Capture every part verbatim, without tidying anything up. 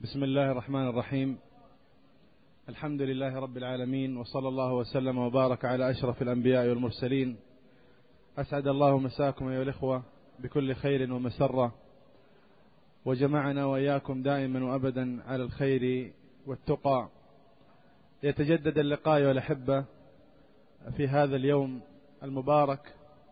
بسم الله الرحمن الرحيم. الحمد لله رب العالمين، وصلى الله وسلم وبارك على أشرف الأنبياء والمرسلين. أسعد الله مساكم أيها الإخوة بكل خير ومسرة، وجمعنا وإياكم دائما وأبدا على الخير والتقى. يتجدد اللقاء والأحبة في هذا اليوم المبارك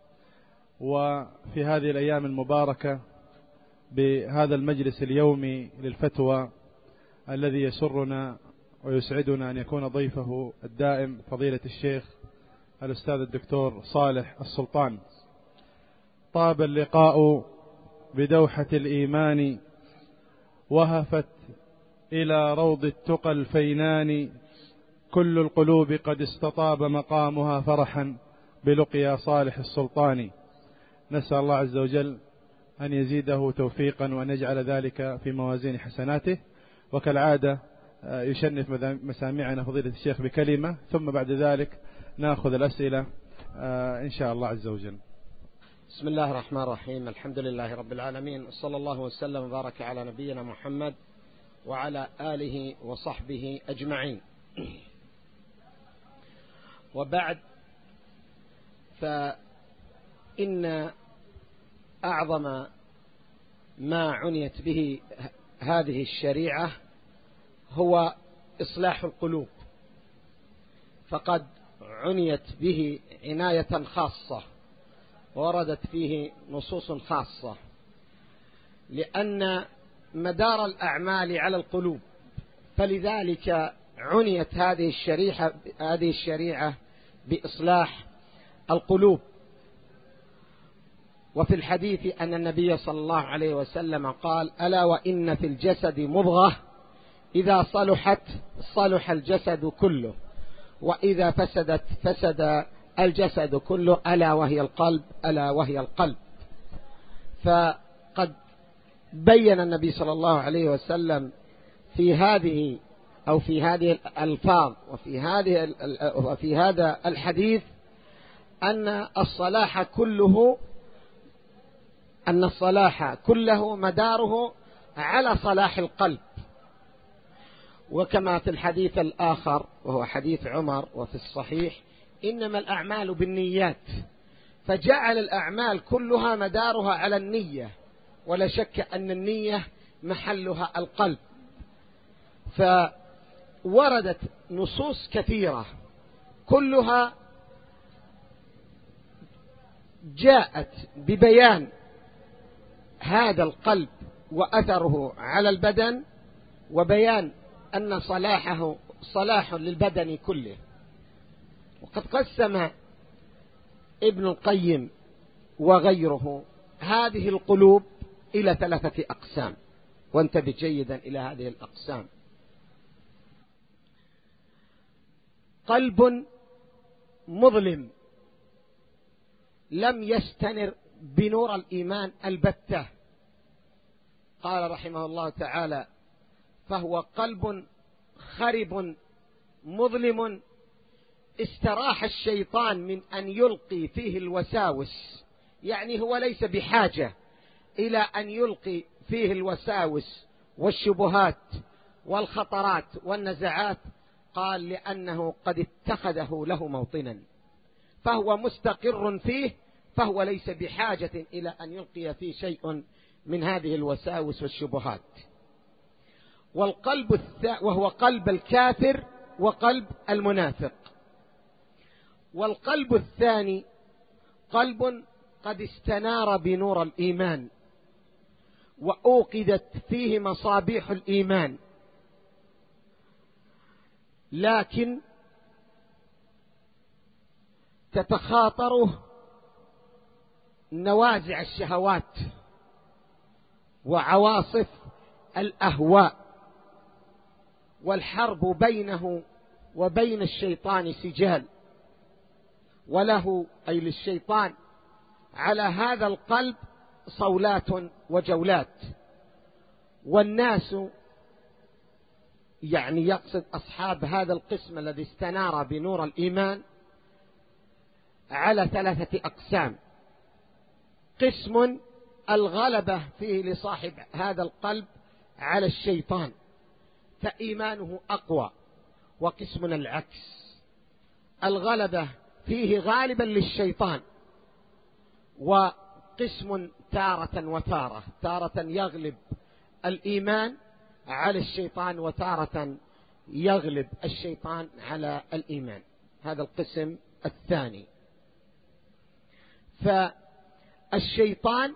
وفي هذه الأيام المباركة بهذا المجلس اليومي للفتوى الذي يسرنا ويسعدنا أن يكون ضيفه الدائم فضيلة الشيخ الأستاذ الدكتور صالح السلطان. طاب اللقاء بدوحة الإيمان، وهفت إلى روض التقى الفينان، كل القلوب قد استطاب مقامها فرحا بلقيا صالح السلطان. نسأل الله عز وجل أن يزيده توفيقا وأن يجعل ذلك في موازين حسناته. وكالعادة يشنف مسامعنا فضيلة الشيخ بكلمة، ثم بعد ذلك نأخذ الأسئلة إن شاء الله عز وجل. بسم الله الرحمن الرحيم. الحمد لله رب العالمين، صلى الله وسلم وبارك على نبينا محمد وعلى آله وصحبه أجمعين. وبعد، فإن أعظم ما عنيت به هذه الشريعة هو إصلاح القلوب، فقد عنيت به عناية خاصة وردت فيه نصوص خاصة، لأن مدار الأعمال على القلوب، فلذلك عنيت هذه الشريعة هذه الشريعة بإصلاح القلوب. وفي الحديث أن النبي صلى الله عليه وسلم قال: ألا وإن في الجسد مضغة إذا صلحت صلح الجسد كله، وإذا فسدت فسد الجسد كله، ألا وهي القلب، ألا وهي القلب. فقد بين النبي صلى الله عليه وسلم في هذه أو في هذه الألفاظ وفي هذه وفي هذا الحديث أن الصلاح كله أن الصلاح كله مداره على صلاح القلب. وكما في الحديث الآخر وهو حديث عمر وفي الصحيح: إنما الأعمال بالنيات، فجعل الأعمال كلها مدارها على النية، ولا شك أن النية محلها القلب. فوردت نصوص كثيرة كلها جاءت ببيان هذا القلب وأثره على البدن، وبيان أن صلاحه صلاح للبدن كله. وقد قسم ابن القيم وغيره هذه القلوب إلى ثلاثة أقسام، وانتبه جيدا إلى هذه الأقسام. قلب مظلم لم يستنر بنور الإيمان البتة، قال رحمه الله تعالى: فهو قلب خرب مظلم استراح الشيطان من أن يلقي فيه الوساوس. يعني هو ليس بحاجة إلى أن يلقي فيه الوساوس والشبهات والخطرات والنزعات، قال: لأنه قد اتخذه له موطنا، فهو مستقر فيه، فهو ليس بحاجة إلى أن يلقي فيه شيء من هذه الوساوس والشبهات. والقلب الثاني وهو قلب الكافر وقلب المنافق. والقلب الثاني قلب قد استنار بنور الإيمان وأوقدت فيه مصابيح الإيمان، لكن تتخاطره نوازع الشهوات وعواصف الأهواء، والحرب بينه وبين الشيطان سجال، وله أي للشيطان على هذا القلب صولات وجولات. والناس، يعني يقصد أصحاب هذا القسم الذي استنار بنور الإيمان، على ثلاثة أقسام: قسم الغلبة فيه لصاحب هذا القلب على الشيطان، فإيمانه أقوى. وقسم العكس، الغلبة فيه غالبا للشيطان، وقسم تارة وتارة، تارة يغلب الإيمان على الشيطان، وتارة يغلب الشيطان على الإيمان. هذا القسم الثاني. فالشيطان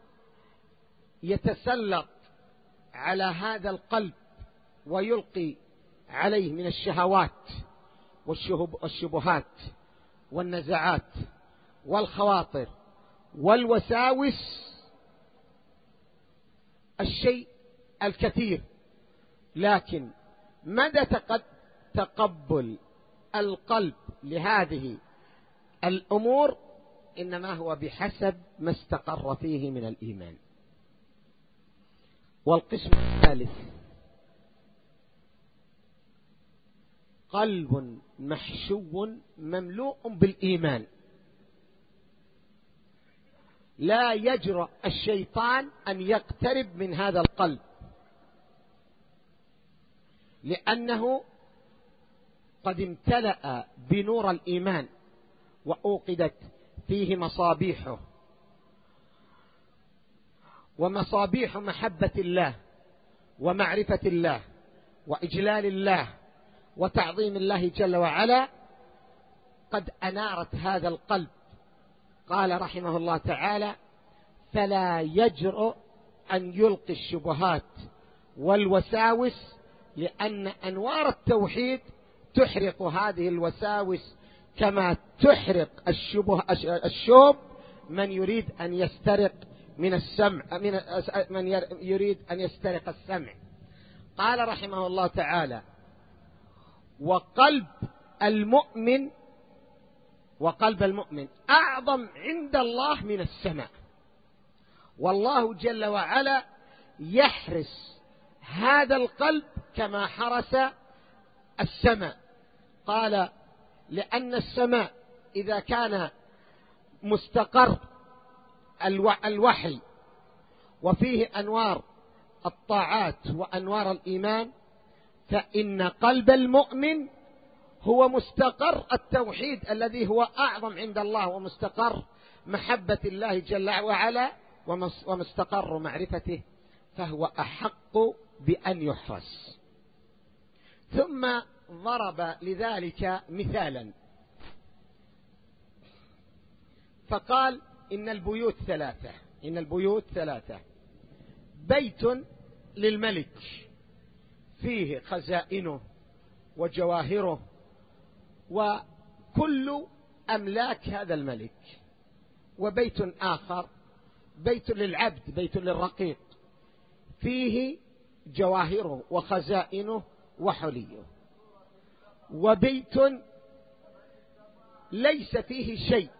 يتسلط على هذا القلب ويلقي عليه من الشهوات والشبهات والنزعات والخواطر والوساوس الشيء الكثير، لكن مدى تقبل القلب لهذه الأمور إنما هو بحسب ما استقر فيه من الإيمان. والقسم الثالث قلب محشو مملوء بالإيمان، لا يجرؤ الشيطان أن يقترب من هذا القلب، لأنه قد امتلأ بنور الإيمان وأوقدت فيه مصابيحه، ومصابيح محبة الله ومعرفة الله وإجلال الله وتعظيم الله جل وعلا قد أنارت هذا القلب. قال رحمه الله تعالى: فلا يجرؤ أن يلقي الشبهات والوساوس، لأن أنوار التوحيد تحرق هذه الوساوس كما تحرق الشبه الشوب من يريد أن يسترق من السمع، من من يريد أن يسترق السمع. قال رحمه الله تعالى: وقلب المؤمن وقلب المؤمن أعظم عند الله من السماء. والله جل وعلا يحرس هذا القلب كما حرس السماء. قال: لأن السماء إذا كان مستقر الوحي وفيه أنوار الطاعات وأنوار الإيمان، فإن قلب المؤمن هو مستقر التوحيد الذي هو أعظم عند الله، ومستقر محبة الله جل وعلا، ومستقر معرفته، فهو أحق بأن يحرس. ثم ضرب لذلك مثالا فقال: إن البيوت ثلاثة إن البيوت ثلاثة بيت للملك فيه خزائنه وجواهره وكل أملاك هذا الملك، وبيت آخر بيت للعبد، بيت للرقيق، فيه جواهره وخزائنه وحليه، وبيت ليس فيه شيء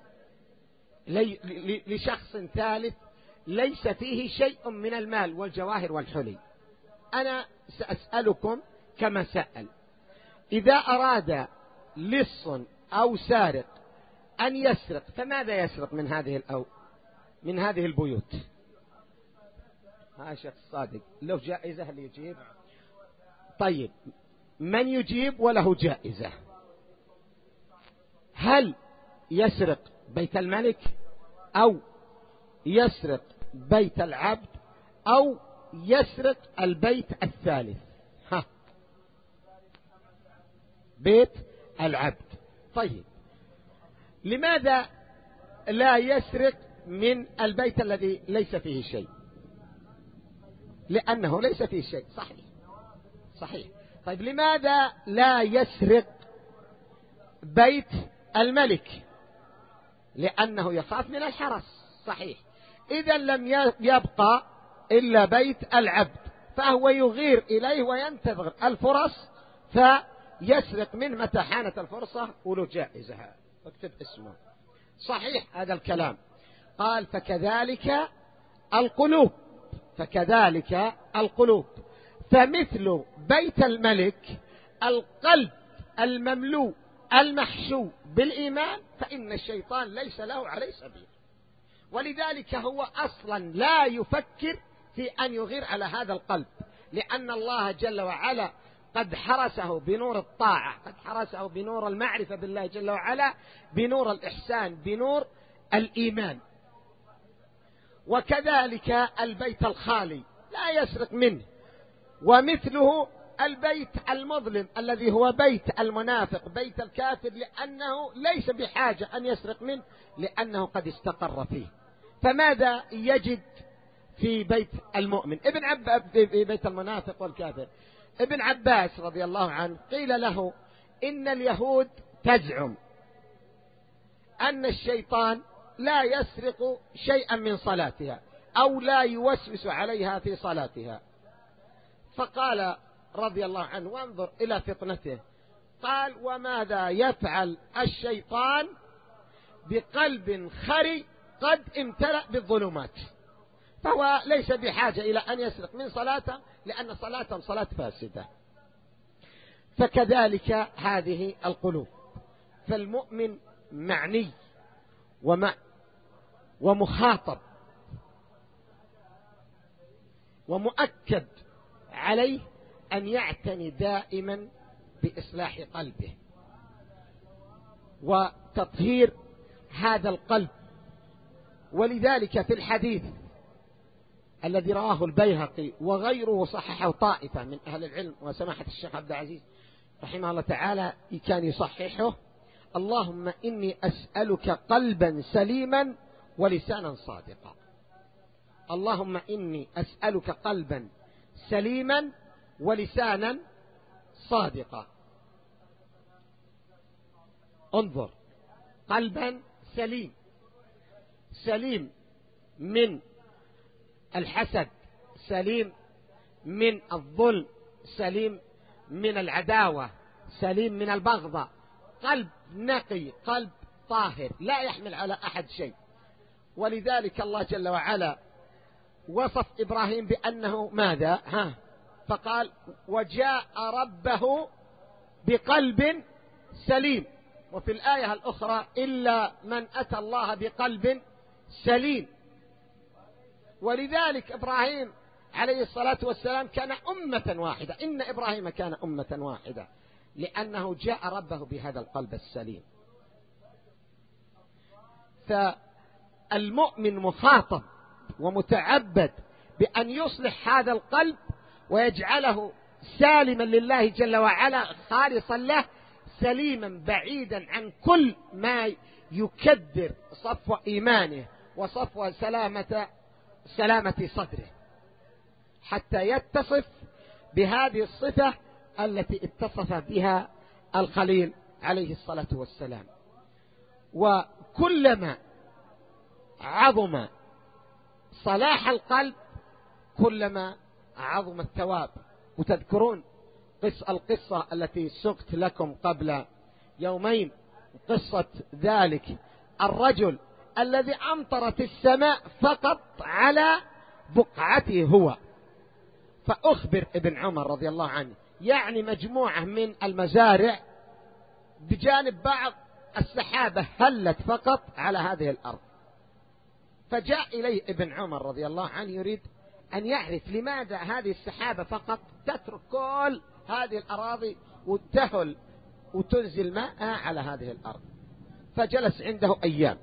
لشخص ثالث، ليس فيه شيء من المال والجواهر والحلي. أنا سأسألكم كما سأل: إذا أراد لص أو سارق أن يسرق، فماذا يسرق من هذه الأو من هذه البيوت؟ ها شخص صادق، له جائزة اللي يجيب. طيب، من يجيب وله جائزة؟ هل يسرق بيت الملك، أو يسرق بيت العبد، أو يسرق البيت الثالث؟ ها، بيت العبد. طيب، لماذا لا يسرق من البيت الذي ليس فيه شيء؟ لأنه ليس فيه شيء. صحيح صحيح. طيب، لماذا لا يسرق بيت الملك؟ لأنه يخاف من الحرس. صحيح. إذا لم يبقى إلا بيت العبد، فهو يغير إليه وينتظر الفرص فيسرق منه متى حانت الفرصة، وله جائزة، اكتب اسمه. صحيح هذا الكلام. قال: فكذلك القلوب فكذلك القلوب فمثل بيت الملك القلب المملوء المحشو بالإيمان، فإن الشيطان ليس له عليه سبيل، ولذلك هو أصلا لا يفكر في أن يغير على هذا القلب، لأن الله جل وعلا قد حرسه بنور الطاعة، قد حرسه بنور المعرفة بالله جل وعلا، بنور الإحسان، بنور الإيمان. وكذلك البيت الخالي لا يسرق منه، ومثله البيت المظلم الذي هو بيت المنافق، بيت الكافر، لأنه ليس بحاجة أن يسرق منه لأنه قد استقر فيه. فماذا يجد في بيت المؤمن؟ ابن عباس في بيت المنافق والكافر. ابن عباس رضي الله عنه قيل له إن اليهود تزعم أن الشيطان لا يسرق شيئا من صلاتها أو لا يوسوس عليها في صلاتها. فقال رضي الله عنه، وانظر إلى فطنته، قال: وماذا يفعل الشيطان بقلب خري قد امتلأ بالظلمات؟ فهو ليس بحاجة إلى أن يسرق من صلاته لأن صلاته صلاة فاسدة. فكذلك هذه القلوب، فالمؤمن معني ومع ومخاطب ومؤكد عليه أن يعتني دائما بإصلاح قلبه وتطهير هذا القلب. ولذلك في الحديث الذي رواه البيهقي وغيره صححه طائفة من أهل العلم، وسماحة الشيخ عبد العزيز رحمه الله تعالى كان يصححه: اللهم إني أسألك قلبا سليما ولسانا صادقا. اللهم إني أسألك قلبا سليما ولسانا صادقا. انظر، قلبا سليم، سليم من الحسد، سليم من الظلم، سليم من العداوة، سليم من البغضة، قلب نقي، قلب طاهر لا يحمل على أحد شيء. ولذلك الله جل وعلا وصف إبراهيم بأنه ماذا؟ ها فقال: وجاء ربه بقلب سليم. وفي الآية الأخرى: إلا من أتى الله بقلب سليم. ولذلك إبراهيم عليه الصلاة والسلام كان أمة واحدة، إن إبراهيم كان أمة واحدة لأنه جاء ربه بهذا القلب السليم. فالمؤمن مخاطب ومتعبد بأن يصلح هذا القلب ويجعله سالما لله جل وعلا، خالصا له، سليما بعيدا عن كل ما يكدر صفو إيمانه وصفو سلامة سلامة صدره، حتى يتصف بهذه الصفة التي اتصف بها الخليل عليه الصلاة والسلام. وكلما عظم صلاح القلب كلما عظم الثواب. وتذكرون قصة القصة التي سقت لكم قبل يومين، قصة ذلك الرجل الذي أمطرت السماء فقط على بقعته هو. فأخبر ابن عمر رضي الله عنه، يعني مجموعة من المزارع بجانب بعض السحابة هلت فقط على هذه الأرض. فجاء إليه ابن عمر رضي الله عنه يريد أن يعرف لماذا هذه السحابة فقط تترك كل هذه الأراضي وتهل وتنزل ماء على هذه الأرض. فجلس عنده أيام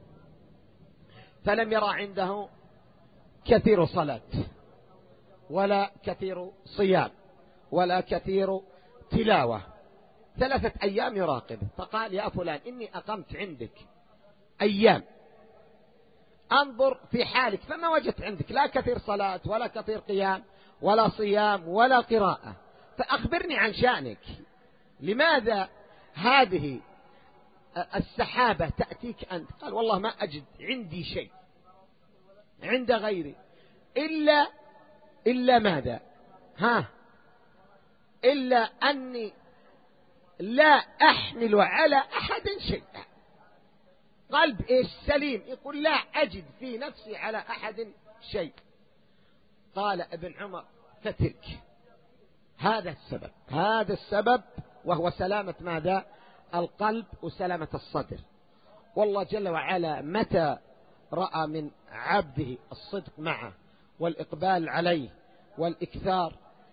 فلم يرى عنده كثير صلاة ولا كثير صيام ولا كثير تلاوة. ثلاثة أيام يراقب. فقال: يا فلان، إني أقمت عندك أيام أنظر في حالك فما وجدت عندك لا كثير صلاة ولا كثير قيام ولا صيام ولا قراءة، فأخبرني عن شأنك. لماذا هذه السحابة تأتيك أنت؟ قال: والله ما أجد عندي شيء عند غيري إلا إلا ماذا؟ ها إلا أني لا أحمل على أحد شيئا. قلب إيش؟ سليم. يقول: لا أجد في نفسي على أحد شيء. قال ابن عمر: فتلك، هذا السبب، هذا السبب، وهو سلامة ماذا؟ القلب وسلامة الصدر. والله جل وعلا متى رأى من عبده الصدق معه والإقبال عليه والإكثار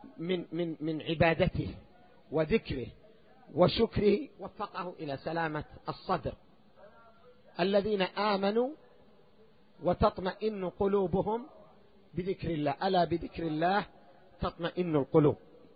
من من من عبادته وذكره وشكره وفقه إلى سلامة الصدر. الذين آمنوا وتطمئن قلوبهم بذكر الله، ألا بذكر الله تطمئن القلوب.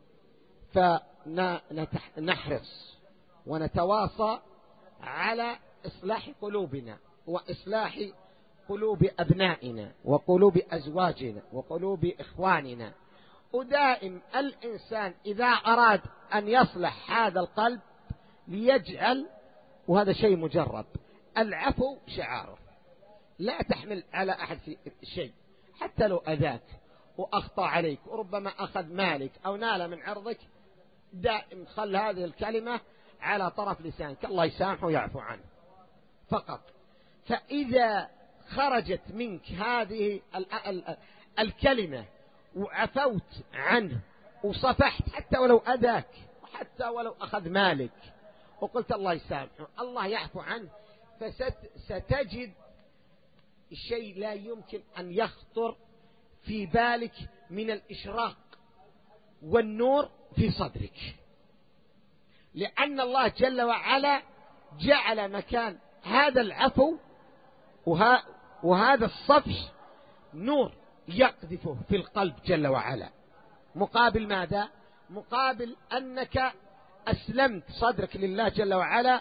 فنحرص ونتواصى على إصلاح قلوبنا وإصلاح قلوب أبنائنا وقلوب أزواجنا وقلوب إخواننا. ودائم الإنسان إذا أراد أن يصلح هذا القلب ليجعل، وهذا شيء مجرب، العفو شعاره. لا تحمل على أحد شيء حتى لو أذاك وأخطأ عليك وربما أخذ مالك أو نال من عرضك، دائم خل هذه الكلمة على طرف لسانك، الله يسامحه ويعفو عنه فقط. فإذا خرجت منك هذه الكلمة وعفوت عنه وصفحت حتى ولو أذاك وحتى ولو أخذ مالك وقلت الله يسامحه الله يعفو عنه، فستجد الشيء لا يمكن أن يخطر في بالك من الإشراق والنور في صدرك، لأن الله جل وعلا جعل مكان هذا العفو وهذا الصفح نور يقذفه في القلب جل وعلا. مقابل ماذا؟ مقابل أنك أسلمت صدرك لله جل وعلا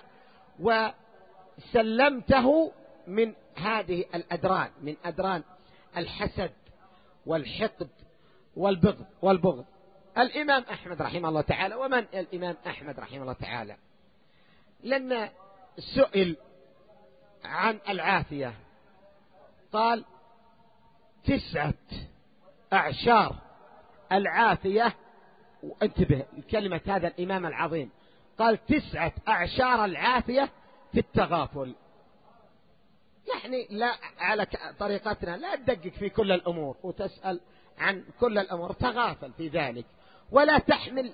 وسلمته من هذه الأدران، من أدران الحسد والحقد والبغض والبغض. الإمام أحمد رحمه الله تعالى، ومن الإمام أحمد رحمه الله تعالى؟ لأن سئل عن العافية قال تسعة أعشار العافية، وانتبه كلمة هذا الإمام العظيم، قال تسعة أعشار العافية في التغافل. يعني لا على طريقتنا لا تدقق في كل الأمور وتسأل عن كل الأمور، تغافل في ذلك ولا تحمل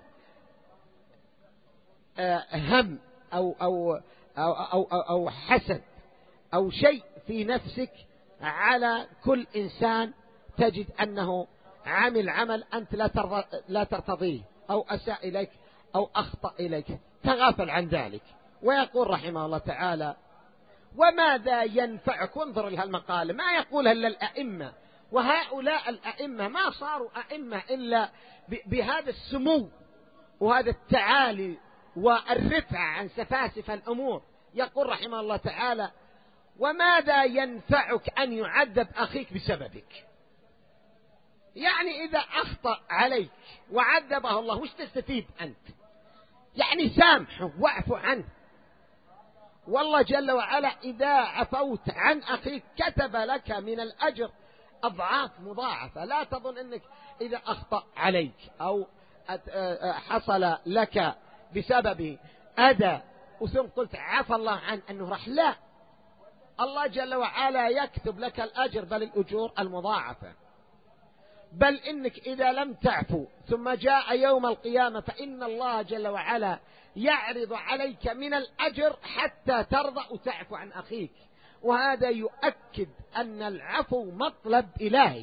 هم أو أو أو أو, أو, أو حسد أو شيء في نفسك على كل إنسان تجد أنه عمل عمل أنت لا ترضى لا ترتضيه أو أساء إليك أو أخطأ إليك، تغافل عن ذلك. ويقول رحمه الله تعالى: وماذا ينفعك؟ انظر لها المقالة ما يقولها إلا الأئمة، وهؤلاء الأئمة ما صاروا أئمة إلا بهذا السمو وهذا التعالي والرفع عن سفاسف الأمور. يقول رحمه الله تعالى: وماذا ينفعك أن يعذب أخيك بسببك؟ يعني إذا أخطأ عليك وعذبه الله وش تستفيد أنت؟ يعني سامحه واعف عنه، والله جل وعلا إذا عفوت عن أخيك كتب لك من الأجر أضعاف مضاعفة. لا تظن أنك إذا أخطأ عليك أو حصل لك بسببه أذى وثم قلت عفى الله عنه أنه رح، لا، الله جل وعلا يكتب لك الأجر بل الأجور المضاعفة. بل إنك إذا لم تعفو ثم جاء يوم القيامة فإن الله جل وعلا يعرض عليك من الأجر حتى ترضى وتعفو عن أخيك. وهذا يؤكد أن العفو مطلب إلهي،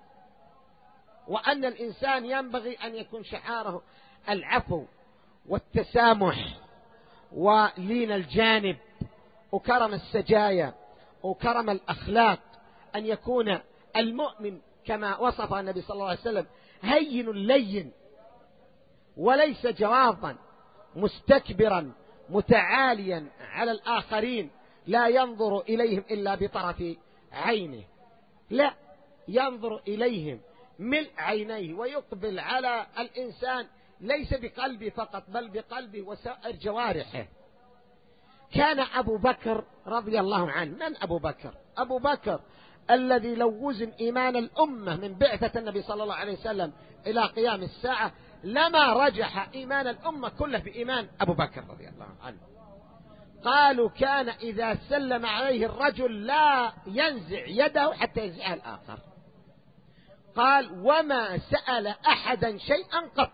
وأن الإنسان ينبغي أن يكون شعاره العفو والتسامح ولين الجانب وكرم السجايا وكرم الأخلاق، أن يكون المؤمن كما وصف النبي صلى الله عليه وسلم هين لين وليس جواظا مستكبرا متعاليا على الآخرين، لا ينظر إليهم إلا بطرف عينه، لا، ينظر إليهم ملء عينيه ويقبل على الإنسان ليس بقلبه فقط بل بقلبه وسائر جوارحه. كان أبو بكر رضي الله عنه، من أبو بكر؟ أبو بكر الذي لو وزن إيمان الأمة من بعثة النبي صلى الله عليه وسلم إلى قيام الساعة لما رجح إيمان الأمة كله بإيمان أبو بكر رضي الله عنه. قالوا كان إذا سلم عليه الرجل لا ينزع يده حتى ينزعها الآخر. قال: وما سأل أحدا شيئا قط،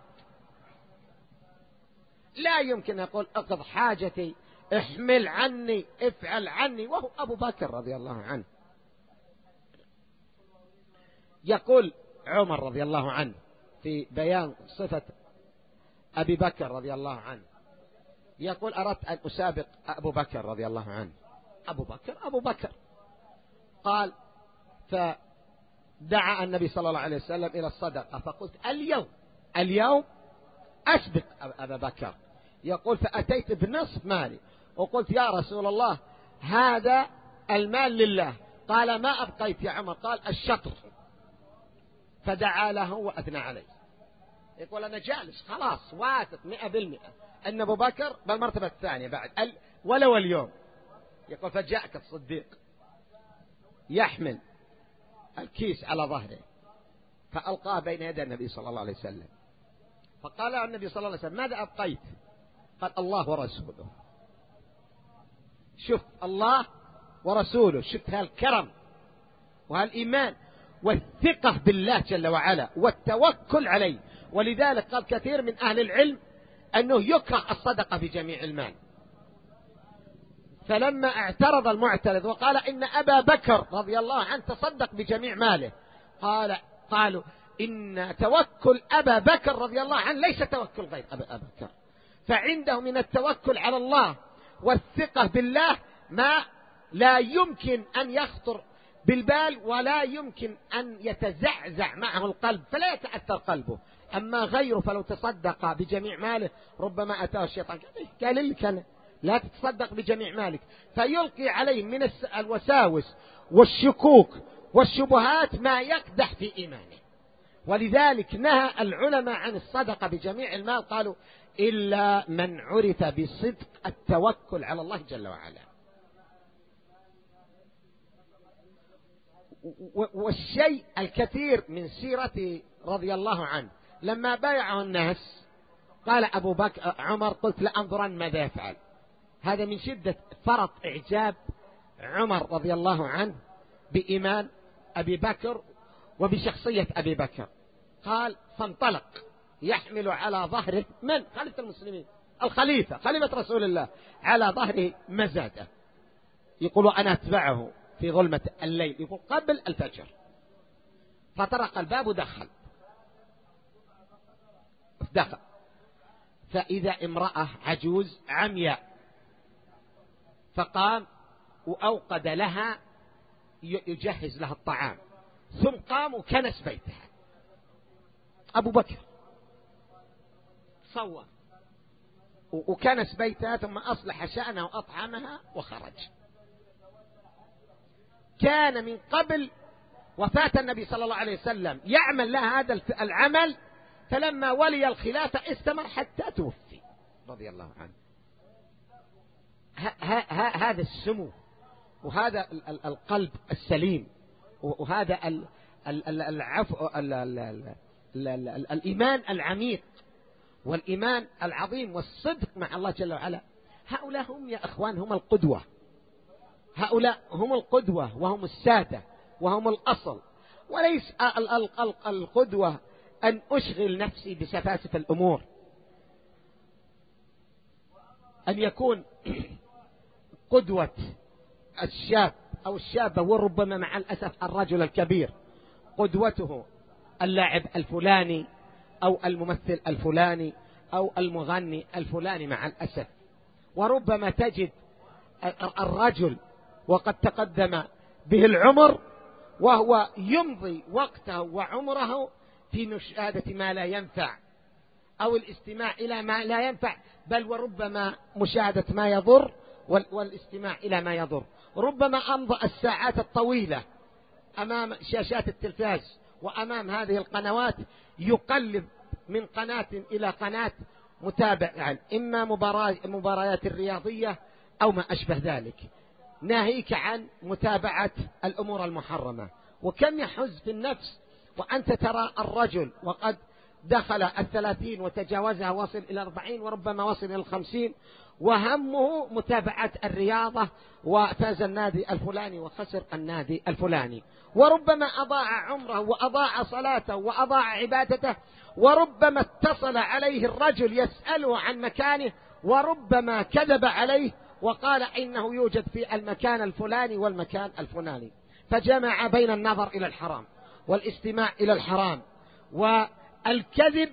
لا يمكن يقول اقض حاجتي، احمل عني، افعل عني، وهو أبو بكر رضي الله عنه. يقول عمر رضي الله عنه في بيان صفة أبي بكر رضي الله عنه، يقول أردت أن أسابق أبو بكر رضي الله عنه. أبو بكر أبو بكر قال، فدعا النبي صلى الله عليه وسلم إلى الصدقة، فقلت اليوم اليوم أسبق أبا بكر. يقول فأتيت بنصف مالي وقلت يا رسول الله هذا المال لله. قال ما أبقيت يا عمر؟ قال الشطر. فدعا له وأثنى عليه. يقول أنا جالس خلاص واثق مئة بالمئة أن أبو بكر بالمرتبة الثانية بعد ولو اليوم. يقول فجاءك الصديق يحمل الكيس على ظهره فألقاه بين يدي النبي صلى الله عليه وسلم، فقال النبي صلى الله عليه وسلم ماذا أبقيت؟ قال الله ورسوله. شوف الله ورسوله، شوف هالكرم وهالإيمان والثقة بالله جل وعلا والتوكل عليه. ولذلك قال كثير من أهل العلم أنه يكره الصدقة بجميع المال. فلما اعترض المعترض وقال إن أبا بكر رضي الله عنه تصدق بجميع ماله، قال قالوا إن توكل أبا بكر رضي الله عنه ليس توكل غير أبا بكر، فعنده من التوكل على الله والثقة بالله ما لا يمكن أن يخطر بالبال ولا يمكن أن يتزعزع معه القلب، فلا يتأثر قلبه. أما غيره فلو تصدق بجميع ماله ربما أتاه الشيطان قال لك أنا لا تتصدق بجميع مالك، فيلقي عليه من الوساوس والشكوك والشبهات ما يقدح في إيمانه. ولذلك نهى العلماء عن الصدقة بجميع المال، قالوا إلا من عرف بصدق التوكل على الله جل وعلا. والشيء الكثير من سيرته رضي الله عنه لما بايعه الناس قال أبو بكر عمر قلت لأنظرن ماذا يفعل. هذا من شدة فرط إعجاب عمر رضي الله عنه بإيمان أبي بكر وبشخصية أبي بكر. قال فانطلق يحمل على ظهره من خليفة المسلمين الخليفة خليفة رسول الله على ظهره مزادة، يقول أنا أتبعه في ظلمة الليل، يقول قبل الفجر. فطرق الباب ودخل دخل فإذا امرأة عجوز عمياء، فقام وأوقد لها يجهز لها الطعام، ثم قام وكنس بيتها. أبو بكر صوى وكنس بيتها ثم أصلح شأنها وأطعمها وخرج. كان من قبل وفاة النبي صلى الله عليه وسلم يعمل لها هذا العمل، فلما ولي الخلافة استمر حتى توفي رضي الله عنه. هذا السمو وهذا القلب السليم وهذا العفو الإيمان العميق والإيمان العظيم والصدق مع الله جل وعلا، هؤلاء هم يا أخوان هم القدوة، هؤلاء هم القدوة وهم السادة وهم الأصل. وليس القدوة أن أشغل نفسي بسفاسف الأمور، أن يكون قدوة الشاب أو الشابة وربما مع الأسف الرجل الكبير قدوته اللاعب الفلاني أو الممثل الفلاني أو المغني الفلاني مع الأسف. وربما تجد الرجل وقد تقدم به العمر وهو يمضي وقته وعمره في مشاهدة ما لا ينفع أو الاستماع إلى ما لا ينفع، بل وربما مشاهدة ما يضر والاستماع إلى ما يضر. ربما أمضى الساعات الطويلة أمام شاشات التلفاز وأمام هذه القنوات يقلب من قناة إلى قناة متابعة، يعني إما مباريات الرياضية أو ما أشبه ذلك، ناهيك عن متابعة الأمور المحرمة. وكم يحز في النفس وأنت ترى الرجل وقد دخل الثلاثين وتجاوزها وصل إلى أربعين وربما وصل إلى الخمسين وهمه متابعة الرياضة، وفاز النادي الفلاني وخسر النادي الفلاني، وربما أضاع عمره وأضاع صلاته وأضاع عبادته، وربما اتصل عليه الرجل يسأله عن مكانه وربما كذب عليه وقال إنه يوجد في المكان الفلاني والمكان الفلاني، فجمع بين النظر إلى الحرام والاستماع إلى الحرام والكذب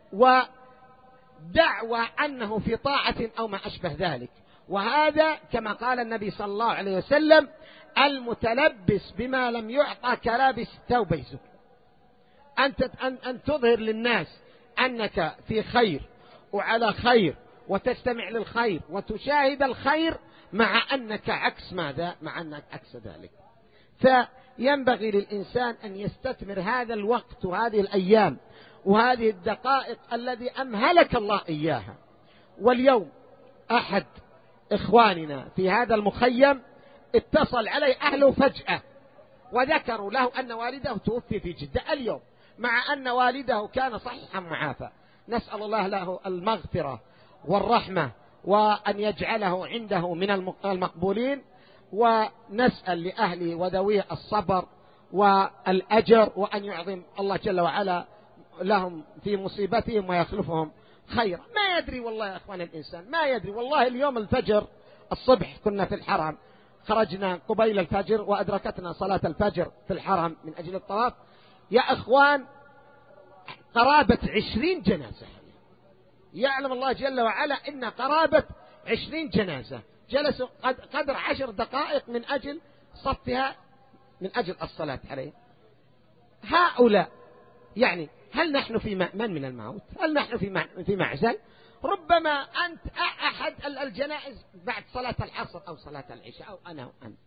ودعوى أنه في طاعة أو ما أشبه ذلك. وهذا كما قال النبي صلى الله عليه وسلم: المتلبس بما لم يعطى كلابس الثوب يزور. أنت أن تظهر للناس أنك في خير وعلى خير وتستمع للخير وتشاهد الخير، مع أنك عكس ماذا؟ مع أنك عكس ذلك. فينبغي للإنسان أن يستثمر هذا الوقت وهذه الأيام وهذه الدقائق الذي أمهلك الله إياها. واليوم أحد إخواننا في هذا المخيم اتصل عليه أهله فجأة وذكروا له أن والده توفي في جدة اليوم، مع أن والده كان صحيحا معافى. نسأل الله له المغفرة والرحمة وأن يجعله عنده من المقبولين، ونسأل لأهله وذويه الصبر والأجر، وأن يعظم الله جل وعلا لهم في مصيبتهم ويخلفهم خيرا. ما يدري والله يا أخوان الإنسان، ما يدري والله. اليوم الفجر الصبح كنا في الحرم، خرجنا قبيل الفجر وأدركتنا صلاة الفجر في الحرم من أجل الطواف. يا أخوان قرابة عشرين جنازة، يعلم الله جل وعلا إن قرابة عشرين جنازة جلسوا قدر عشر دقائق من أجل صفها، من أجل الصلاة عليه. هؤلاء يعني هل نحن في مأمن من الموت؟ هل نحن في في معزل؟ ربما أنت أحد الجنائز بعد صلاة العصر أو صلاة العشاء أو أنا وأنت.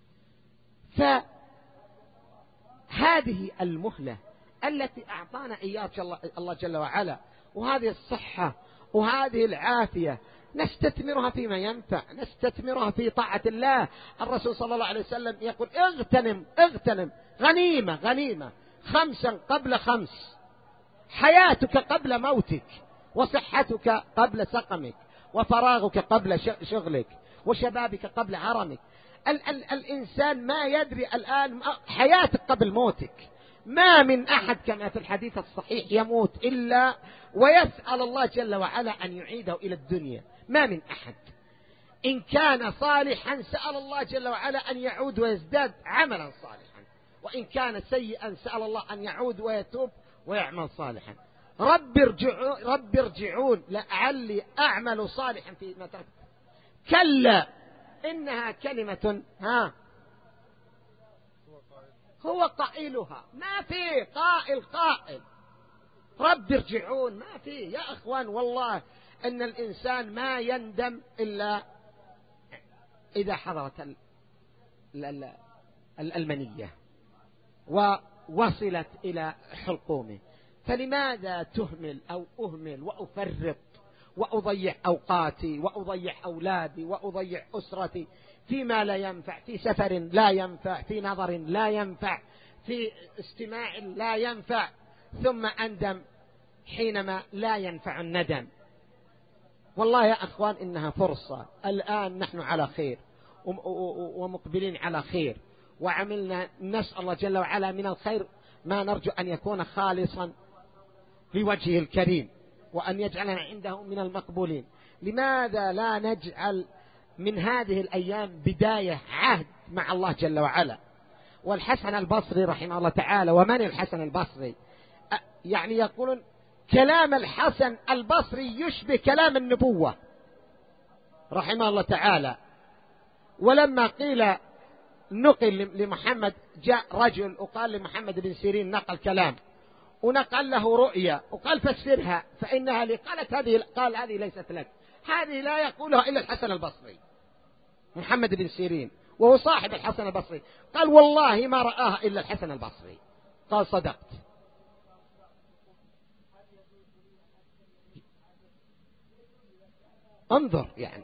فهذه المهلة التي أعطانا إياك الله جل وعلا، وهذه الصحة وهذه العافية، نستثمرها فيما ينفع، نستثمرها في طاعة الله. الرسول صلى الله عليه وسلم يقول: اغتنم اغتنم غنيمة غنيمة خمسا قبل خمس: حياتك قبل موتك، وصحتك قبل سقمك، وفراغك قبل شغلك، وشبابك قبل هرمك. ال- ال- الإنسان ما يدري الآن حياتك قبل موتك. ما من أحد كما في الحديث الصحيح يموت إلا ويسأل الله جل وعلا أن يعيده إلى الدنيا. ما من أحد إن كان صالحا سأل الله جل وعلا أن يعود ويزداد عملا صالحا، وإن كان سيئا سأل الله أن يعود ويتوب ويعمل صالحا. رب ارجعون رب ارجعون لعلي أعمل صالحا فيما تركت. كلا إنها كلمة ها هو قائلها. ما في قائل قائل رب ارجعون، ما في يا أخوان. والله أن الإنسان ما يندم إلا إذا حضرت المنية ووصلت إلى حلقومه. فلماذا تهمل أو أهمل وأفرط وأضيع أوقاتي وأضيع أولادي وأضيع أسرتي فيما لا ينفع، في سفر لا ينفع، في نظر لا ينفع، في استماع لا ينفع، ثم أندم حينما لا ينفع الندم. والله يا أخوان إنها فرصة. الآن نحن على خير ومقبلين على خير، وعملنا نسأل الله جل وعلا من الخير ما نرجو أن يكون خالصا لوجهه الكريم، وأن يجعلنا عنده من المقبولين. لماذا لا نجعل من هذه الأيام بداية عهد مع الله جل وعلا؟ والحسن البصري رحمه الله تعالى، ومن الحسن البصري؟ يعني يقولون كلام الحسن البصري يشبه كلام النبوة رحمه الله تعالى. ولما قيل نقل لمحمد، جاء رجل وقال لمحمد بن سيرين نقل كلام ونقل له رؤيا وقال فسرها فإنها لي. قالت هذه، قال هذه ليست لك، هذه لا يقولها إلا الحسن البصري. محمد بن سيرين وهو صاحب الحسن البصري قال والله ما رآها إلا الحسن البصري. قال صدقت. انظر يعني،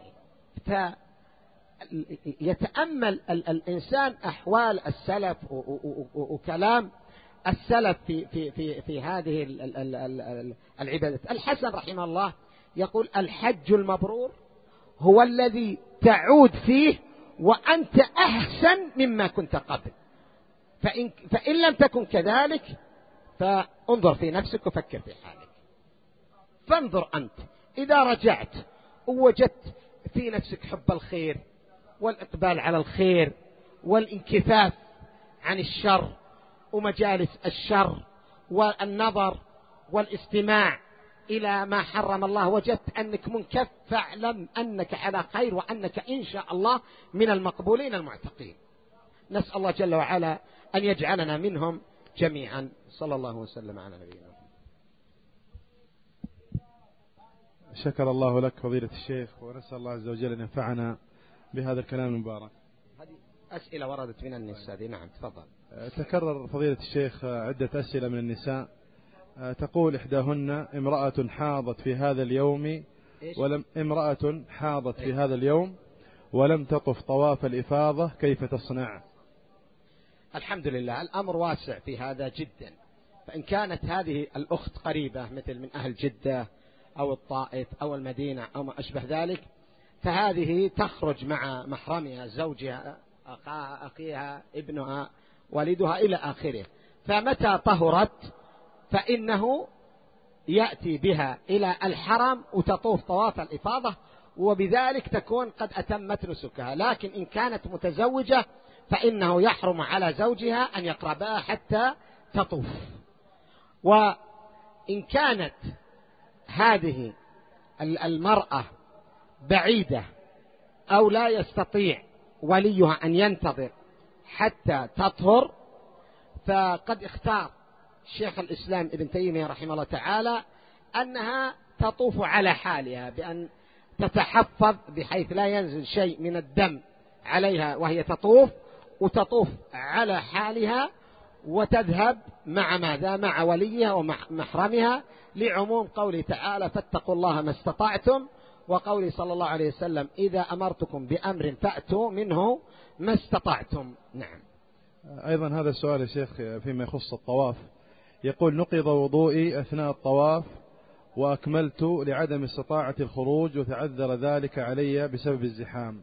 فيتأمل الإنسان أحوال السلف وكلام السلف في في في في هذه العبادات. الحسن رحمه الله يقول الحج المبرور هو الذي تعود فيه وأنت أحسن مما كنت قبل. فإن, فإن لم تكن كذلك فانظر في نفسك وفكر في حالك. فانظر أنت إذا رجعت ووجدت في نفسك حب الخير والإقبال على الخير والانكفاف عن الشر ومجالس الشر والنظر والاستماع إلى ما حرم الله وجدت أنك منكف، فاعلم أنك على خير وأنك إن شاء الله من المقبولين المعتقين. نسأل الله جل وعلا أن يجعلنا منهم جميعا. صلى الله وسلم على نبينا. شكر الله لك فضيلة الشيخ، ونسأل الله عز وجل أن ينفعنا بهذا الكلام المبارك. هذه أسئلة وردت من النساء. نعم تفضل. تكرر فضيلة الشيخ عدة أسئلة من النساء. تقول إحداهن: امرأة حاضت في هذا اليوم ولم امرأة حاضت في هذا اليوم ولم تطف طواف الإفاضة، كيف تصنع؟ الحمد لله، الأمر واسع في هذا جدا. فإن كانت هذه الأخت قريبة مثل من أهل جدة أو الطائف أو المدينة أو ما أشبه ذلك، فهذه تخرج مع محرمها، زوجها، أخيها، ابنها، والدها إلى آخره. فمتى طهرت فإنه يأتي بها إلى الحرم وتطوف طواف الإفاضة، وبذلك تكون قد أتمت نسكها. لكن إن كانت متزوجة فإنه يحرم على زوجها أن يقربها حتى تطوف. وإن كانت هذه المرأة بعيدة أو لا يستطيع وليها أن ينتظر حتى تطهر، فقد اختار شيخ الإسلام ابن تيمية رحمه الله تعالى أنها تطوف على حالها، بأن تتحفظ بحيث لا ينزل شيء من الدم عليها وهي تطوف، وتطوف على حالها وتذهب مع ماذا؟ مع وليها ومع محرمها، لعموم قوله تعالى: فاتقوا الله ما استطعتم، وقوله صلى الله عليه وسلم: إذا أمرتكم بأمر فأتوا منه ما استطعتم. نعم. أيضا هذا السؤال يا شيخ فيما يخص الطواف، يقول: نقض وضوئي أثناء الطواف وأكملت لعدم استطاعة الخروج وتعذر ذلك علي بسبب الزحام.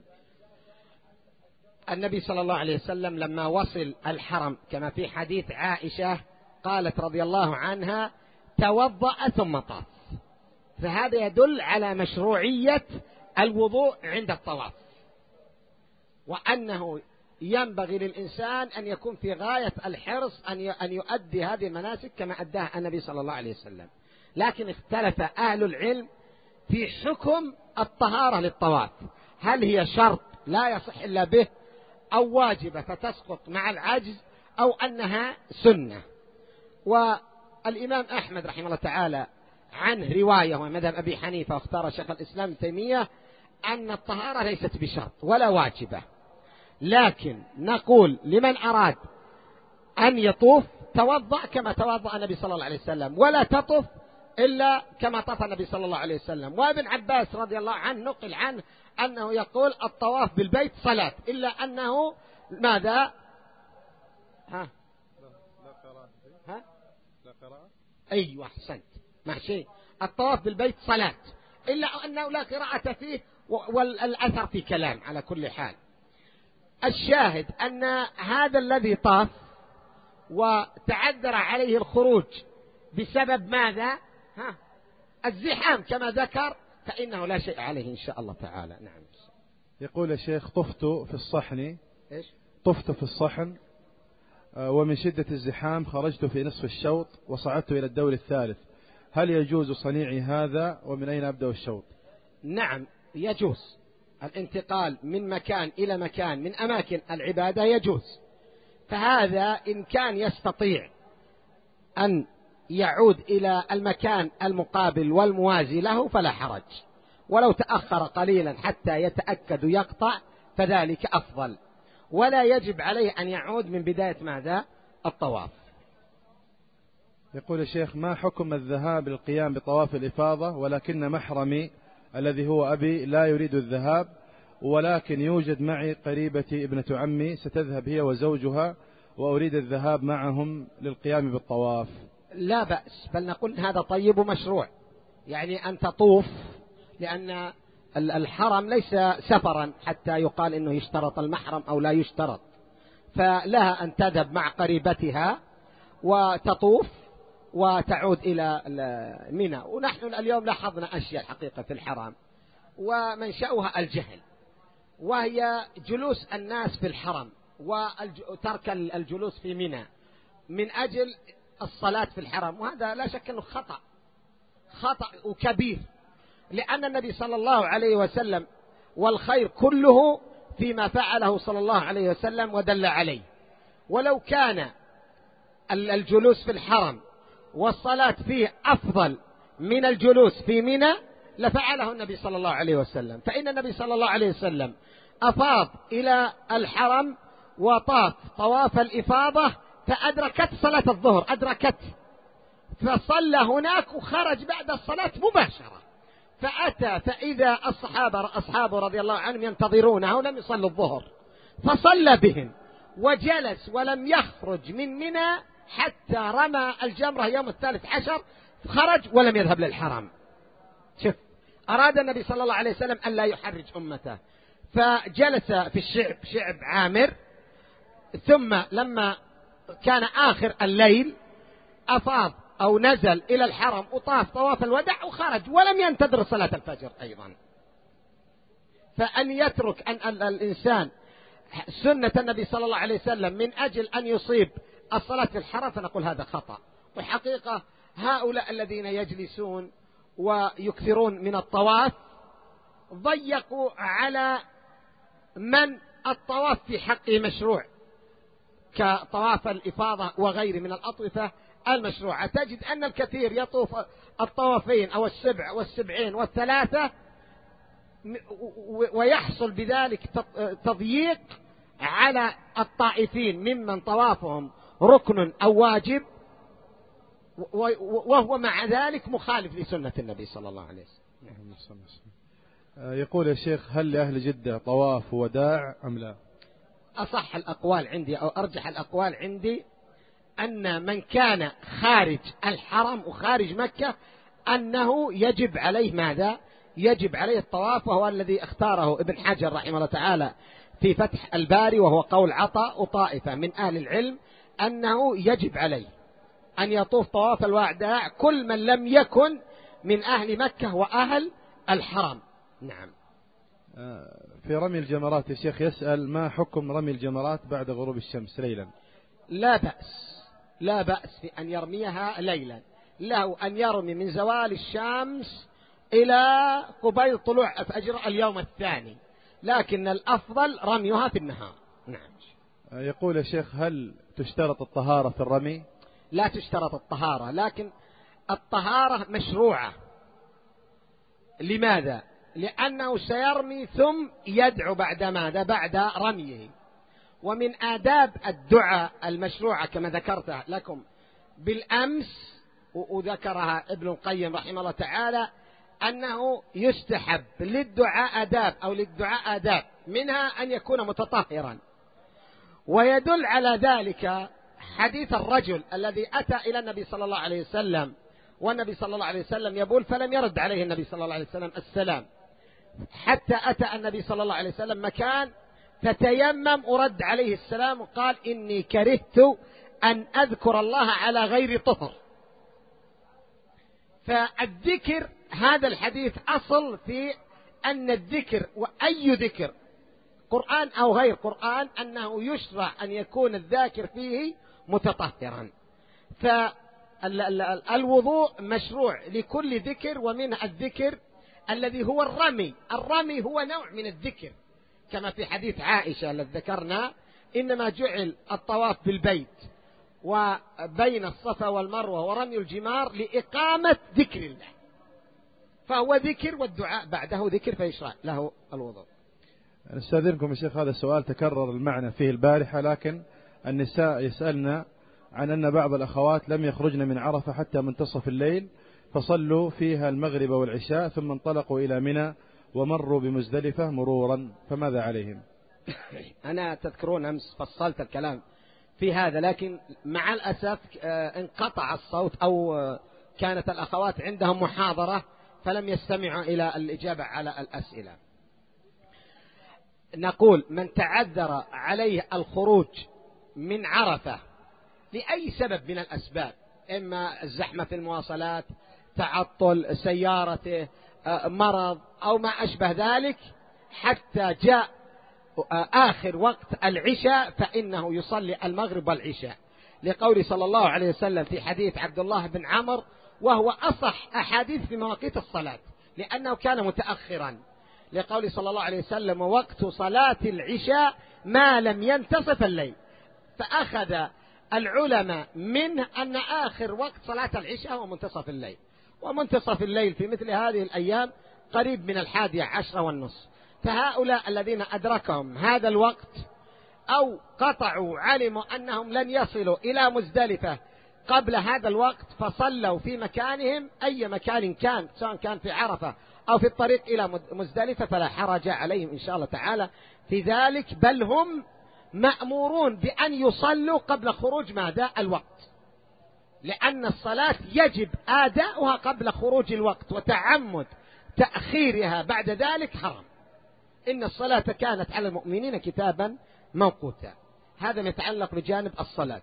النبي صلى الله عليه وسلم لما وصل الحرم كما في حديث عائشة قالت رضي الله عنها: توضأ ثم طاف. فهذا يدل على مشروعية الوضوء عند الطواف، وأنه ينبغي للإنسان أن يكون في غاية الحرص أن يؤدي هذه المناسك كما أداها النبي صلى الله عليه وسلم. لكن اختلف أهل العلم في حكم الطهارة للطواف، هل هي شرط لا يصح إلا به، أو واجبة فتسقط مع العجز، أو أنها سنة. والإمام أحمد رحمه الله تعالى عنه رواية ومذهب أبي حنيفة، واختار شيخ الإسلام ابن تيمية أن الطهارة ليست بشرط ولا واجبة، لكن نقول لمن أراد أن يطوف توضأ كما توضأ النبي صلى الله عليه وسلم، ولا تطف إلا كما طاف النبي صلى الله عليه وسلم. وابن عباس رضي الله عنه نقل عنه أنه يقول: الطواف بالبيت صلاة، إلا أنه ماذا؟ ها؟ لا قراءة. ها؟ لا قراءة. أيوة أحسنت، ماشي. الطواف بالبيت صلاة، إلا أنه لا قراءة فيه، والأثر في كلام. على كل حال الشاهد أن هذا الذي طاف وتعذر عليه الخروج بسبب ماذا؟ ها؟ الزحام كما ذكر، فإنه لا شيء عليه إن شاء الله تعالى. نعم. يقول يا شيخ: طفت في الصحن إيش؟ طفت في الصحن ومن شدة الزحام خرجت في نصف الشوط وصعدت إلى الدور الثالث، هل يجوز صنيعي هذا ومن أين أبدأ الشوط؟ نعم يجوز الانتقال من مكان إلى مكان من أماكن العبادة، يجوز. فهذا إن كان يستطيع أن يعود إلى المكان المقابل والموازي له فلا حرج، ولو تأخر قليلا حتى يتأكد يقطع فذلك أفضل، ولا يجب عليه أن يعود من بداية ماذا؟ الطواف. يقول الشيخ: ما حكم الذهاب للقيام بطواف الإفاضة ولكن محرمي الذي هو أبي لا يريد الذهاب، ولكن يوجد معي قريبتي ابنة عمي ستذهب هي وزوجها وأريد الذهاب معهم للقيام بالطواف؟ لا بأس، بل نقول هذا طيب ومشروع، يعني أن تطوف، لأن الحرم ليس سفرا حتى يقال إنه يشترط المحرم أو لا يشترط، فلها أن تذهب مع قريبتها وتطوف وتعود إلى منى. ونحن اليوم لاحظنا أشياء حقيقة في الحرم ومنشأها الجهل، وهي جلوس الناس في الحرم وترك الجلوس في منى من أجل الصلاة في الحرم، وهذا لا شك أنه خطأ خطأ وكبير، لأن النبي صلى الله عليه وسلم والخير كله فيما فعله صلى الله عليه وسلم ودل عليه. ولو كان الجلوس في الحرم والصلاة فيه أفضل من الجلوس في منى لفعله النبي صلى الله عليه وسلم، فإن النبي صلى الله عليه وسلم أفاض إلى الحرم وطاف طواف الإفاضة فأدركت صلاة الظهر، أدركت، فصلى هناك وخرج بعد الصلاة مباشرة، فأتى فإذا الصحابة أصحابه رضي الله عنهم ينتظرونه ولم يصلوا الظهر، فصلى بهم وجلس ولم يخرج من منى حتى رمى الجمرة يوم الثالث عشر، خرج ولم يذهب للحرم. شوف، أراد النبي صلى الله عليه وسلم أن لا يحرج أمته، فجلس في الشعب شعب عامر، ثم لما كان آخر الليل أفاض أو نزل إلى الحرم وطاف طواف الوداع وخرج ولم ينتظر صلاة الفجر أيضا. فأن يترك أن الإنسان سنة النبي صلى الله عليه وسلم من أجل أن يصيب الصلاة في الحرم فنقول هذا خطأ. والحقيقة هؤلاء الذين يجلسون ويكثرون من الطواف ضيقوا على من الطواف في حقه مشروع كطواف الإفاضة وغيره من الأطوفة المشروعة. تجد أن الكثير يطوف الطوافين أو السبع والسبعين والثلاثة ويحصل بذلك تضييق على الطائفين ممن طوافهم ركن أو واجب، وهو مع ذلك مخالف لسنة النبي صلى الله عليه وسلم. يقول يا شيخ: هل لأهل جدة طواف وداع أم لا؟ أصح الأقوال عندي أو أرجح الأقوال عندي أن من كان خارج الحرم وخارج مكة أنه يجب عليه ماذا؟ يجب عليه الطواف، وهو الذي اختاره ابن حجر رحمه الله تعالى في فتح الباري، وهو قول عطاء وطائفة من أهل العلم أنه يجب عليه أن يطوف طواف الوداع كل من لم يكن من أهل مكة وأهل الحرم. نعم. في رمي الجمرات يا شيخ يسأل: ما حكم رمي الجمرات بعد غروب الشمس ليلا؟ لا بأس، لا بأس في أن يرميها ليلا، له أن يرمي من زوال الشمس إلى قبيل طلوع فجر اليوم الثاني، لكن الأفضل رميها في النهار. نعم. يقول يا شيخ: هل تشترط الطهارة في الرمي؟ لا تشترط الطهارة، لكن الطهارة مشروعة. لماذا؟ لأنه سيرمي ثم يدعو بعد ماذا؟ بعد رميه. ومن آداب الدعاء المشروعة كما ذكرت لكم بالأمس وذكرها ابن القيم رحمه الله تعالى أنه يستحب للدعاء آداب أو للدعاء آداب، منها أن يكون متطهرا. ويدل على ذلك حديث الرجل الذي أتى إلى النبي صلى الله عليه وسلم والنبي صلى الله عليه وسلم يقول فلم يرد عليه النبي صلى الله عليه وسلم السلام، حتى أتى النبي صلى الله عليه وسلم مكان فتيمم ورد عليه السلام وقال: إني كرهت أن أذكر الله على غير طهر. فالذكر هذا الحديث أصل في أن الذكر وأي ذكر قرآن أو غير قرآن أنه يشرع أن يكون الذاكر فيه متطهرا. فالوضوء مشروع لكل ذكر، ومن الذكر الذي هو الرمي. الرمي هو نوع من الذكر كما في حديث عائشة الذي ذكرنا: إنما جعل الطواف بالبيت وبين الصفا والمروة ورمي الجمار لإقامة ذكر الله، فهو ذكر والدعاء بعده ذكر فيشرع له الوضوء. نستأذنكم يا شيخ، هذا السؤال تكرر المعنى فيه البارحة، لكن النساء يسألنا عن أن بعض الأخوات لم يخرجن من عرفة حتى منتصف الليل، فصلوا فيها المغرب والعشاء ثم انطلقوا إلى منى ومروا بمزدلفة مرورا، فماذا عليهم؟ أنا تذكرون أمس فصلت الكلام في هذا، لكن مع الأسف انقطع الصوت أو كانت الأخوات عندهم محاضرة فلم يستمعوا إلى الإجابة على الأسئلة. نقول: من تعذر عليه الخروج من عرفة لأي سبب من الأسباب، إما الزحمة في المواصلات، تعطل سيارته، مرض أو ما أشبه ذلك، حتى جاء آخر وقت العشاء فإنه يصلي المغرب والعشاء، لقول صلى الله عليه وسلم في حديث عبد الله بن عمرو، وهو أصح أحاديث في مواقيت الصلاة لأنه كان متأخرا، لقول صلى الله عليه وسلم: وقت صلاة العشاء ما لم ينتصف الليل. فأخذ العلماء منه أن آخر وقت صلاة العشاء هو منتصف الليل، ومنتصف الليل في مثل هذه الأيام قريب من الحادية عشرة والنصف. فهؤلاء الذين أدركهم هذا الوقت أو قطعوا علموا أنهم لن يصلوا إلى مزدلفة قبل هذا الوقت، فصلوا في مكانهم أي مكان كان، سواء كان في عرفة أو في الطريق إلى مزدلفة، فلا حرج عليهم إن شاء الله تعالى في ذلك، بل هم مأمورون بأن يصلوا قبل خروج ماذا الوقت، لأن الصلاة يجب أداؤها قبل خروج الوقت، وتعمد تأخيرها بعد ذلك حرام. إن الصلاة كانت على المؤمنين كتابا موقوتا. هذا يتعلق بجانب الصلاة.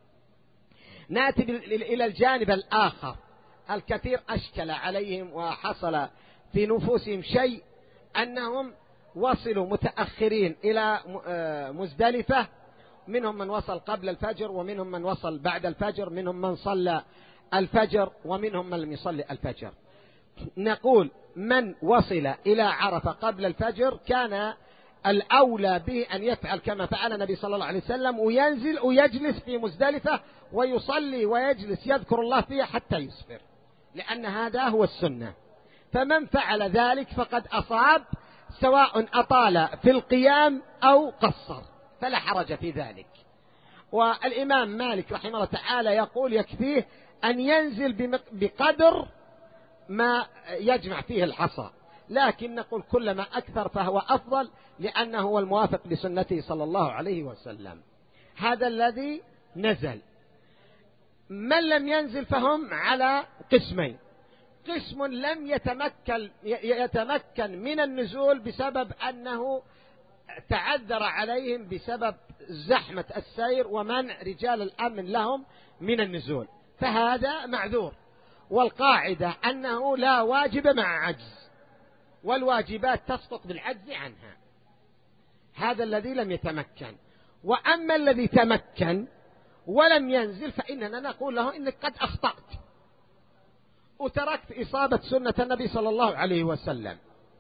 نأتي إلى الجانب الآخر. الكثير أشكل عليهم وحصل في نفوسهم شيء، أنهم وصلوا متأخرين إلى مزدلفة، منهم من وصل قبل الفجر، ومنهم من وصل بعد الفجر، منهم من صلى الفجر، ومنهم من لم يصلي الفجر. نقول من وصل إلى عرفة قبل الفجر كان الأولى به أن يفعل كما فعل النبي صلى الله عليه وسلم، وينزل ويجلس في مزدلفة ويصلي ويجلس يذكر الله فيها حتى يصفر، لأن هذا هو السنة. فمن فعل ذلك فقد أصاب، سواء أطال في القيام أو قصر، فلا حرج في ذلك. والإمام مالك رحمه الله تعالى يقول يكفيه أن ينزل بقدر ما يجمع فيه الحصى، لكن نقول كلما أكثر فهو أفضل، لأنه هو الموافق لسنته صلى الله عليه وسلم. هذا الذي نزل. من لم ينزل فهم على قسمين: قسم لم يتمكن يتمكن من النزول بسبب أنه تعذر عليهم بسبب زحمة السير ومنع رجال الأمن لهم من النزول، فهذا معذور. والقاعدة أنه لا واجب مع عجز، والواجبات تسقط بالعجز عنها. هذا الذي لم يتمكن. وأما الذي تمكن ولم ينزل فإننا نقول له إنك قد أخطأت وتركت إصابة سنة النبي صلى الله عليه وسلم،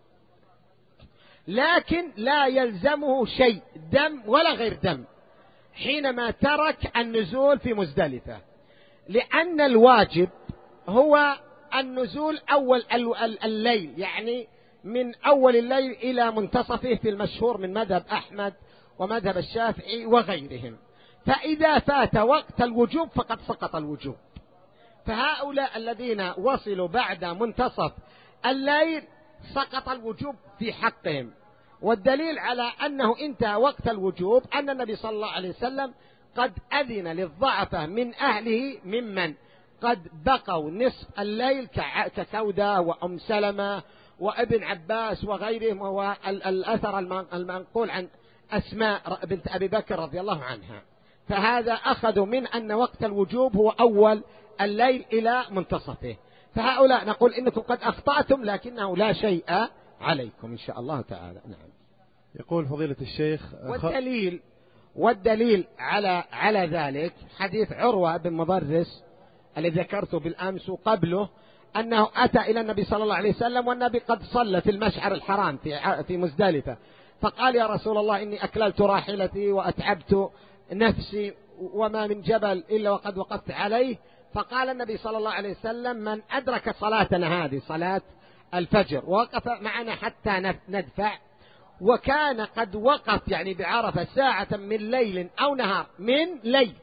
لكن لا يلزمه شيء دم ولا غير دم حينما ترك النزول في مزدلفة، لأن الواجب هو النزول أول الليل، يعني من أول الليل إلى منتصفه في المشهور من مذهب أحمد ومذهب الشافعي وغيرهم. فإذا فات وقت الوجوب فقد سقط الوجوب. فهؤلاء الذين وصلوا بعد منتصف الليل سقط الوجوب في حقهم. والدليل على أنه انتهى وقت الوجوب أن النبي صلى الله عليه وسلم قد أذن للضعفة من أهله ممن قد بقوا نصف الليل كسودة وأم سلمة وابن عباس وغيرهم، وهو الأثر المنقول عن أسماء بنت أبي بكر رضي الله عنها. فهذا أخذوا من أن وقت الوجوب هو أول الليل إلى منتصفه. فهؤلاء نقول إنكم قد أخطأتم، لكنه لا شيء عليكم إن شاء الله تعالى. نعم. يقول فضيلة الشيخ: والدليل والدليل على على ذلك حديث عروة بن مضرس الذي ذكرته بالأمس وقبله، أنه أتى إلى النبي صلى الله عليه وسلم والنبي قد صلى في المشعر الحرام في في مزدلفة، فقال: يا رسول الله إني أكللت راحلتي وأتعبت نفسي وما من جبل إلا وقد وقفت عليه. فقال النبي صلى الله عليه وسلم: من أدرك صلاتنا هذه صلاة الفجر ووقف معنا حتى ندفع، وكان قد وقف يعني بعرفة ساعة من ليل أو نهار من ليل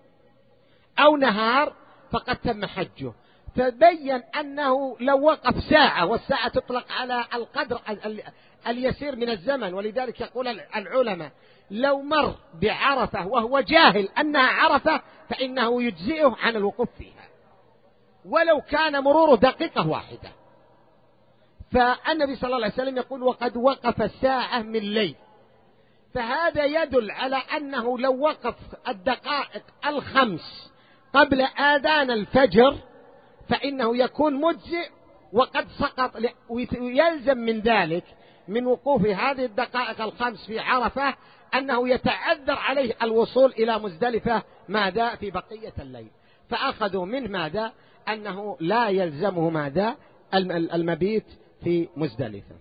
أو نهار فقد تم حجه. تبين أنه لو وقف ساعة، والساعة تطلق على القدر اليسير من الزمن، ولذلك يقول العلماء: لو مر بعرفة وهو جاهل أنها عرفة فإنه يجزئه عن الوقوف فيها ولو كان مروره دقيقة واحدة. فالنبي صلى الله عليه وسلم يقول: وقد وقف ساعة من ليل. فهذا يدل على أنه لو وقف الدقائق الخمس قبل آذان الفجر فإنه يكون مجزئ وقد سقط. ويلزم من ذلك من وقوف هذه الدقائق الخمس في عرفة أنه يتعذر عليه الوصول إلى مزدلفة ماذا في بقية الليل، فأخذوا منه ماذا أنه لا يلزمه ماذا المبيت في مزدلفة.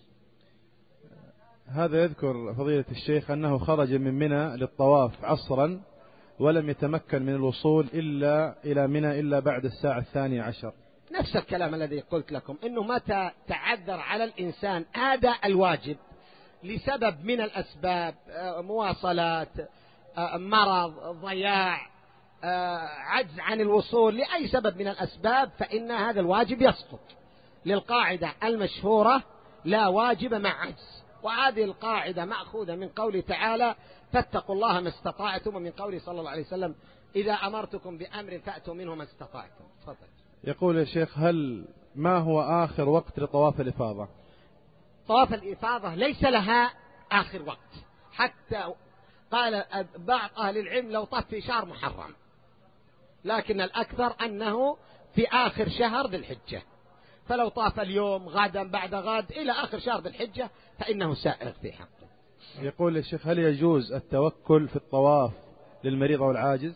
هذا يذكر فضيلة الشيخ أنه خرج من منى للطواف عصرا ولم يتمكن من الوصول إلا إلى منى إلا بعد الساعة الثانية عشر. نفس الكلام الذي قلت لكم، إنه متى تعذر على الإنسان أداء الواجب لسبب من الأسباب، مواصلات، مرض، ضياع، عجز عن الوصول لأي سبب من الأسباب، فإن هذا الواجب يسقط للقاعدة المشهورة لا واجب مع عجز. وهذه القاعدة مأخوذة من قوله تعالى فاتقوا الله ما استطعتم، ومن قوله صلى الله عليه وسلم إذا أمرتكم بأمر فأتوا منه ما استطعتم. تفضل. يقول الشيخ هل ما هو آخر وقت لطواف الإفاضة؟ طواف الإفاضة ليس لها آخر وقت، حتى قال بعض أهل العلم لو طاف في شهر محرم، لكن الأكثر أنه في آخر شهر ذي الحجة، فلو طاف اليوم غدا بعد غد إلى آخر شهر ذي الحجة فإنه سائغ في حقه. يقول الشيخ هل يجوز التوكل في الطواف للمريض أو العاجز؟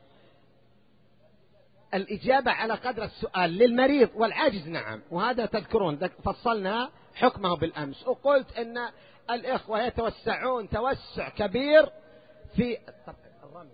الإجابة على قدر السؤال. للمريض والعاجز نعم، وهذا تذكرون فصلنا حكمه بالأمس، وقلت أن الإخوة يتوسعون توسع كبير في الرمي.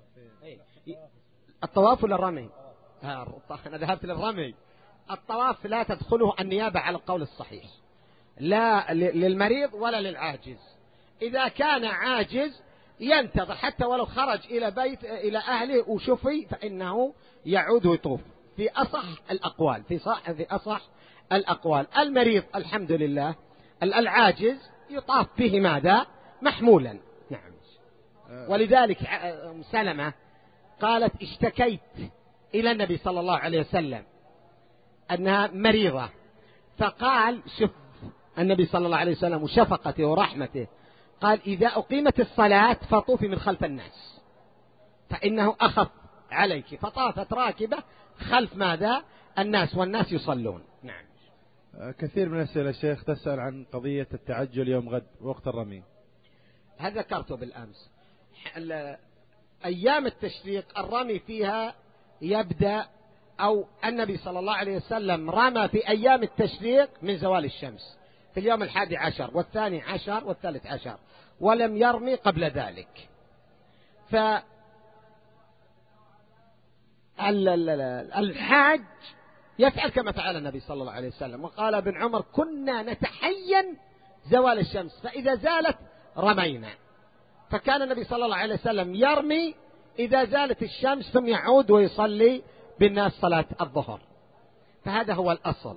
الطواف ولا الرمي؟ أنا ذهبت للرمي. الطواف لا تدخله النيابة على القول الصحيح، لا للمريض ولا للعاجز. إذا كان عاجز ينتظر حتى ولو خرج إلى بيت إلى أهله وشفي فإنه يعود ويطوف في أصح الأقوال، في صح في أصح الأقوال. المريض الحمد لله، العاجز يطاف به ماذا محمولا. نعم. ولذلك سلمة قالت اشتكيت إلى النبي صلى الله عليه وسلم أنها مريضة، فقال شوف النبي صلى الله عليه وسلم وشفقته ورحمته قال إذا أقيمت الصلاة فطوفي من خلف الناس فإنه أخف عليك، فطافت راكبة خلف ماذا الناس والناس يصلون. نعم. كثير من الأسئلة الشيخ تسأل عن قضية التعجل يوم غد وقت الرمي. هذا ذكرته بالأمس. أيام التشريق الرمي فيها يبدأ، أو النبي صلى الله عليه وسلم رمى في أيام التشريق من زوال الشمس في اليوم الحادي عشر والثاني عشر والثالث عشر، ولم يرمي قبل ذلك. فالحاج يفعل كما فعل النبي صلى الله عليه وسلم، وقال ابن عمر كنا نتحين زوال الشمس فإذا زالت رمينا، فكان النبي صلى الله عليه وسلم يرمي إذا زالت الشمس ثم يعود ويصلي بالناس صلاة الظهر، فهذا هو الأصل.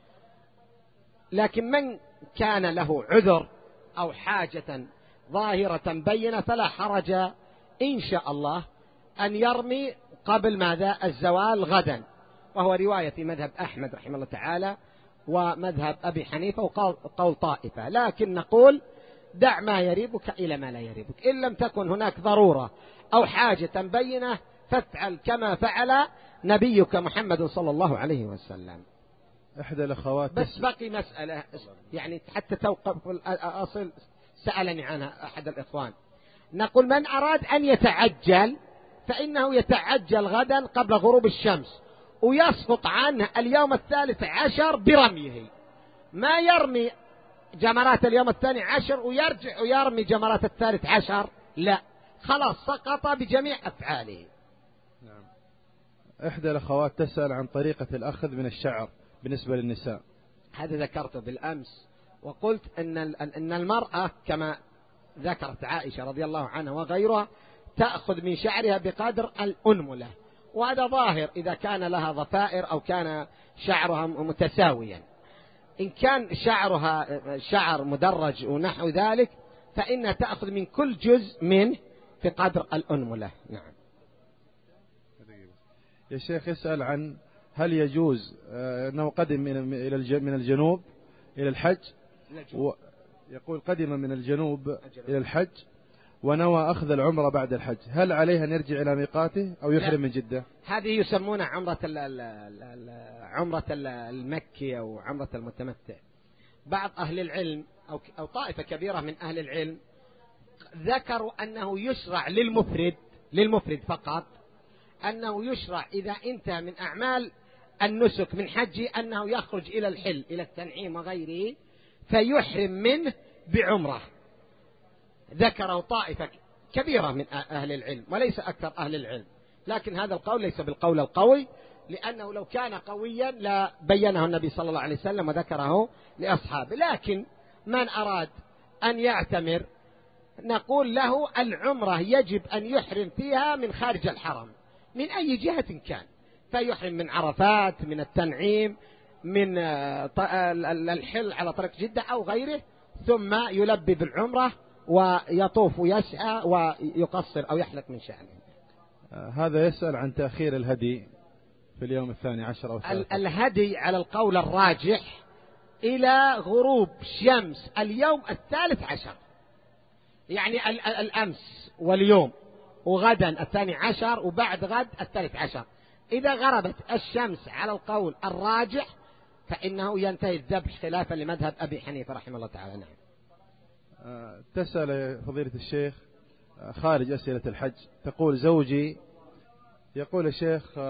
لكن من كان له عذر أو حاجة ظاهرة بينة فلا حرج إن شاء الله أن يرمي قبل ماذا الزوال غدا، وهو رواية في مذهب أحمد رحمه الله تعالى ومذهب أبي حنيفة وقول طائفة. لكن نقول دع ما يريبك إلى ما لا يريبك، إن لم تكن هناك ضرورة أو حاجة بينة فافعل كما فعل نبيك محمد صلى الله عليه وسلم. إحدى الأخوات بس بقي مسألة يعني حتى توقف الأصل سألني عنها أحد الإخوان. نقول من أراد أن يتعجل فإنه يتعجل غدا قبل غروب الشمس ويسقط عنه اليوم الثالث عشر برميه، ما يرمي جمرات اليوم الثاني عشر ويرجع ويرمي جمرات الثالث عشر، لا خلاص سقط بجميع أفعاله. نعم. إحدى الأخوات تسأل عن طريقة الأخذ من الشعر بالنسبة للنساء. هذا ذكرته بالأمس وقلت إن إن المرأة كما ذكرت عائشة رضي الله عنها وغيرها تأخذ من شعرها بقدر الأنملة، وهذا ظاهر إذا كان لها ضفائر أو كان شعرها متساويا. إن كان شعرها شعر مدرج ونحو ذلك فإنها تأخذ من كل جزء منه في قدر الأنملة. نعم. يا شيخ يسأل عن هل يجوز أنه قدم من الجنوب إلى الحج، يقول قدم من الجنوب إلى الحج ونوى أخذ العمرة بعد الحج، هل عليه أن يرجع إلى ميقاته أو يحرم من جدة؟ هذه يسمونها عمرة عمرة المكي أو عمرة المتمتع. بعض أهل العلم أو أو طائفة كبيرة من أهل العلم ذكروا أنه يشرع للمفرد للمفرد فقط، أنه يشرع إذا انتهى من أعمال النسك من حج أنه يخرج إلى الحل إلى التنعيم وغيره فيحرم منه بعمرة. ذكره طائفة كبيرة من أهل العلم وليس أكثر أهل العلم، لكن هذا القول ليس بالقول القوي، لأنه لو كان قويا لا بينه النبي صلى الله عليه وسلم وذكره لأصحابه. لكن من أراد أن يعتمر نقول له العمرة يجب أن يحرم فيها من خارج الحرم من أي جهة كان، فيحرم من عرفات، من التنعيم، من الحل على طريق جدة أو غيره، ثم يلبي بالعمرة ويطوف ويسعى ويقصر أو يحلق من شأنه. هذا يسأل عن تأخير الهدي في اليوم الثاني عشر أو الثالث. الهدي على القول الراجح إلى غروب شمس اليوم الثالث عشر، يعني الأمس واليوم وغدا الثاني عشر وبعد غد الثالث عشر. إذا غربت الشمس على القول الراجح فإنه ينتهي الذبح خلافا لمذهب أبي حنيفة رحمه الله تعالى. نعم. تسأل فضيلة الشيخ خارج أسئلة الحج، تقول زوجي يقول الشيخ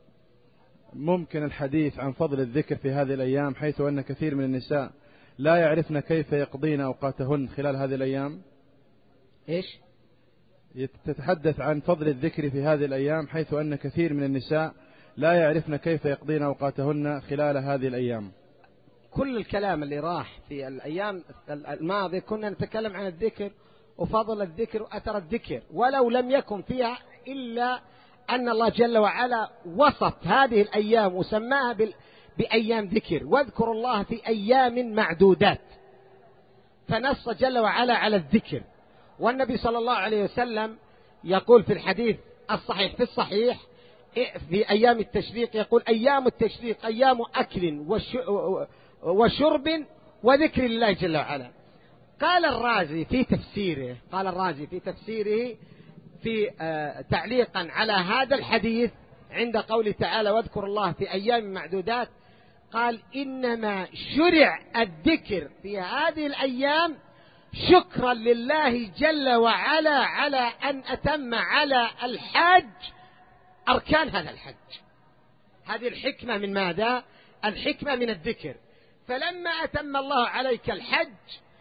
ممكن الحديث عن فضل الذكر في هذه الأيام حيث أن كثير من النساء لا يعرفن كيف يقضين أوقاتهن خلال هذه الأيام؟ إيش؟ تتحدث عن فضل الذكر في هذه الأيام حيث أن كثير من النساء لا يعرفن كيف يقضين أوقاتهن خلال هذه الأيام. كل الكلام اللي راح في الأيام الماضية كنا نتكلم عن الذكر وفضل الذكر وأثر الذكر، ولو لم يكن فيها إلا أن الله جل وعلا وصف هذه الأيام وسماها بأيام ذكر، واذكروا الله في أيام معدودات، فنص جل وعلا على الذكر. والنبي صلى الله عليه وسلم يقول في الحديث الصحيح في الصحيح في أيام التشريق، يقول أيام التشريق أيام أكل وشرب وذكر الله جل وعلا. قال الرازي في تفسيره قال الرازي في تفسيره في آه تعليقا على هذا الحديث عند قوله تعالى واذكر الله في أيام معدودات، قال إنما شرع الذكر في هذه الأيام شكرا لله جل وعلا على أن أتم على الحاج أركان هذا الحج. هذه الحكمة من ماذا؟ الحكمة من الذكر. فلما أتم الله عليك الحج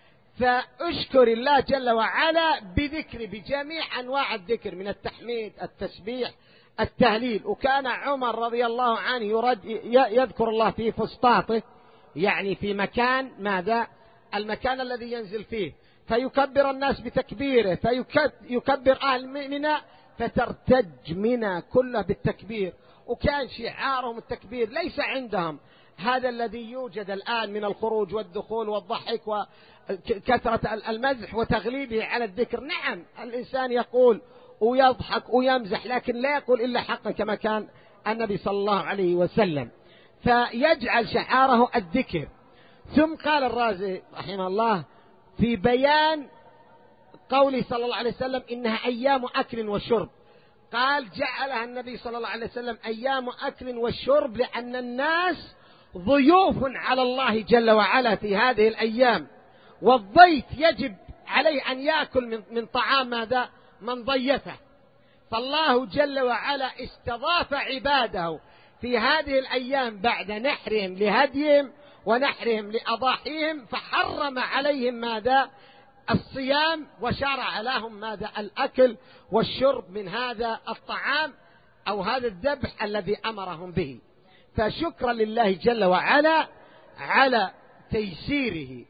فأشكر الله جل وعلا بذكر بجميع أنواع الذكر من التحميد التسبيح التهليل. وكان عمر رضي الله عنه يرد يذكر الله في فسطاطه، يعني في مكان ماذا؟ المكان الذي ينزل فيه، فيكبر الناس بتكبيره، فيكبر أهل منى فترتج منى كله بالتكبير، وكان شعارهم التكبير. ليس عندهم هذا الذي يوجد الآن من الخروج والدخول والضحك وكثرة المزح وتغليبه على الذكر. نعم الإنسان يقول ويضحك ويمزح، لكن لا يقول إلا حقا كما كان النبي صلى الله عليه وسلم، فيجعل شعاره الذكر. ثم قال الرازي رحمه الله في بيان قوله صلى الله عليه وسلم إنها أيام أكل وشرب، قال جعلها النبي صلى الله عليه وسلم أيام أكل وشرب لأن الناس ضيوف على الله جل وعلا في هذه الأيام، والضيف يجب عليه أن يأكل من, من طعام ماذا؟ من ضيفه. فالله جل وعلا استضاف عباده في هذه الأيام بعد نحرهم لهديهم ونحرهم لأضاحيهم، فحرم عليهم ماذا؟ الصيام، وشرع لهم ماذا؟ الأكل والشرب من هذا الطعام أو هذا الذبح الذي أمرهم به. فشكرا لله جل وعلا على تيسيره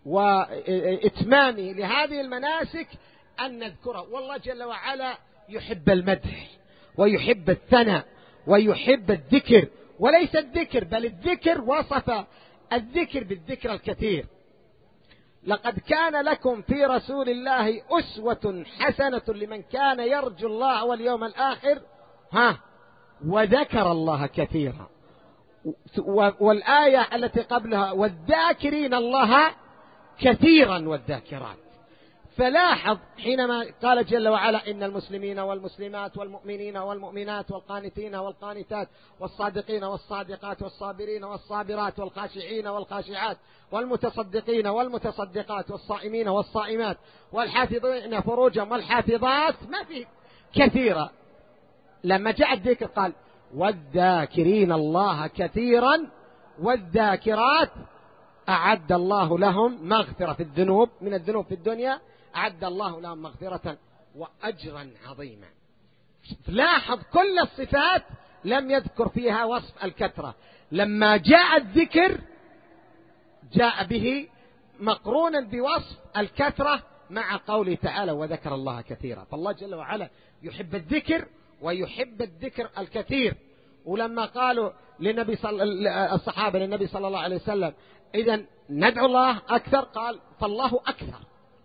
وإتمامه لهذه المناسك أن نذكره. والله جل وعلا يحب المدح ويحب الثناء ويحب الذكر، وليس الذكر بل الذكر وصف الذكر بالذكر الكثير. لقد كان لكم في رسول الله أسوة حسنة لمن كان يرجو الله واليوم الآخر ها وذكر الله كثيرا. والآية التي قبلها والذاكرين الله كثيرا والذاكرات. فلاحظ حينما قال جل وعلا إن المسلمين والمسلمات والمؤمنين والمؤمنات والقانتين والقانتات والصادقين والصادقات والصابرين والصابرات والخاشعين والخاشعات والمتصدقين والمتصدقات والصائمين والصائمات والحافظين فروجهم والحافظات، ما في كثيرة. لما جاء الذكر قال والذاكرين الله كثيرا والذاكرات أعد الله لهم مغفرة في الذنوب، من الذنوب في الدنيا أعد الله لهم مغفرة وأجرا عظيما. لاحظ كل الصفات لم يذكر فيها وصف الكثرة، لما جاء الذكر جاء به مقرونا بوصف الكثرة مع قوله تعالى وذكر الله كثيرا. فالله جل وعلا يحب الذكر ويحب الذكر الكثير. ولما قالوا للنبي صلى الصحابة للنبي صلى الله عليه وسلم إذن ندعو الله أكثر، قال فالله أكثر.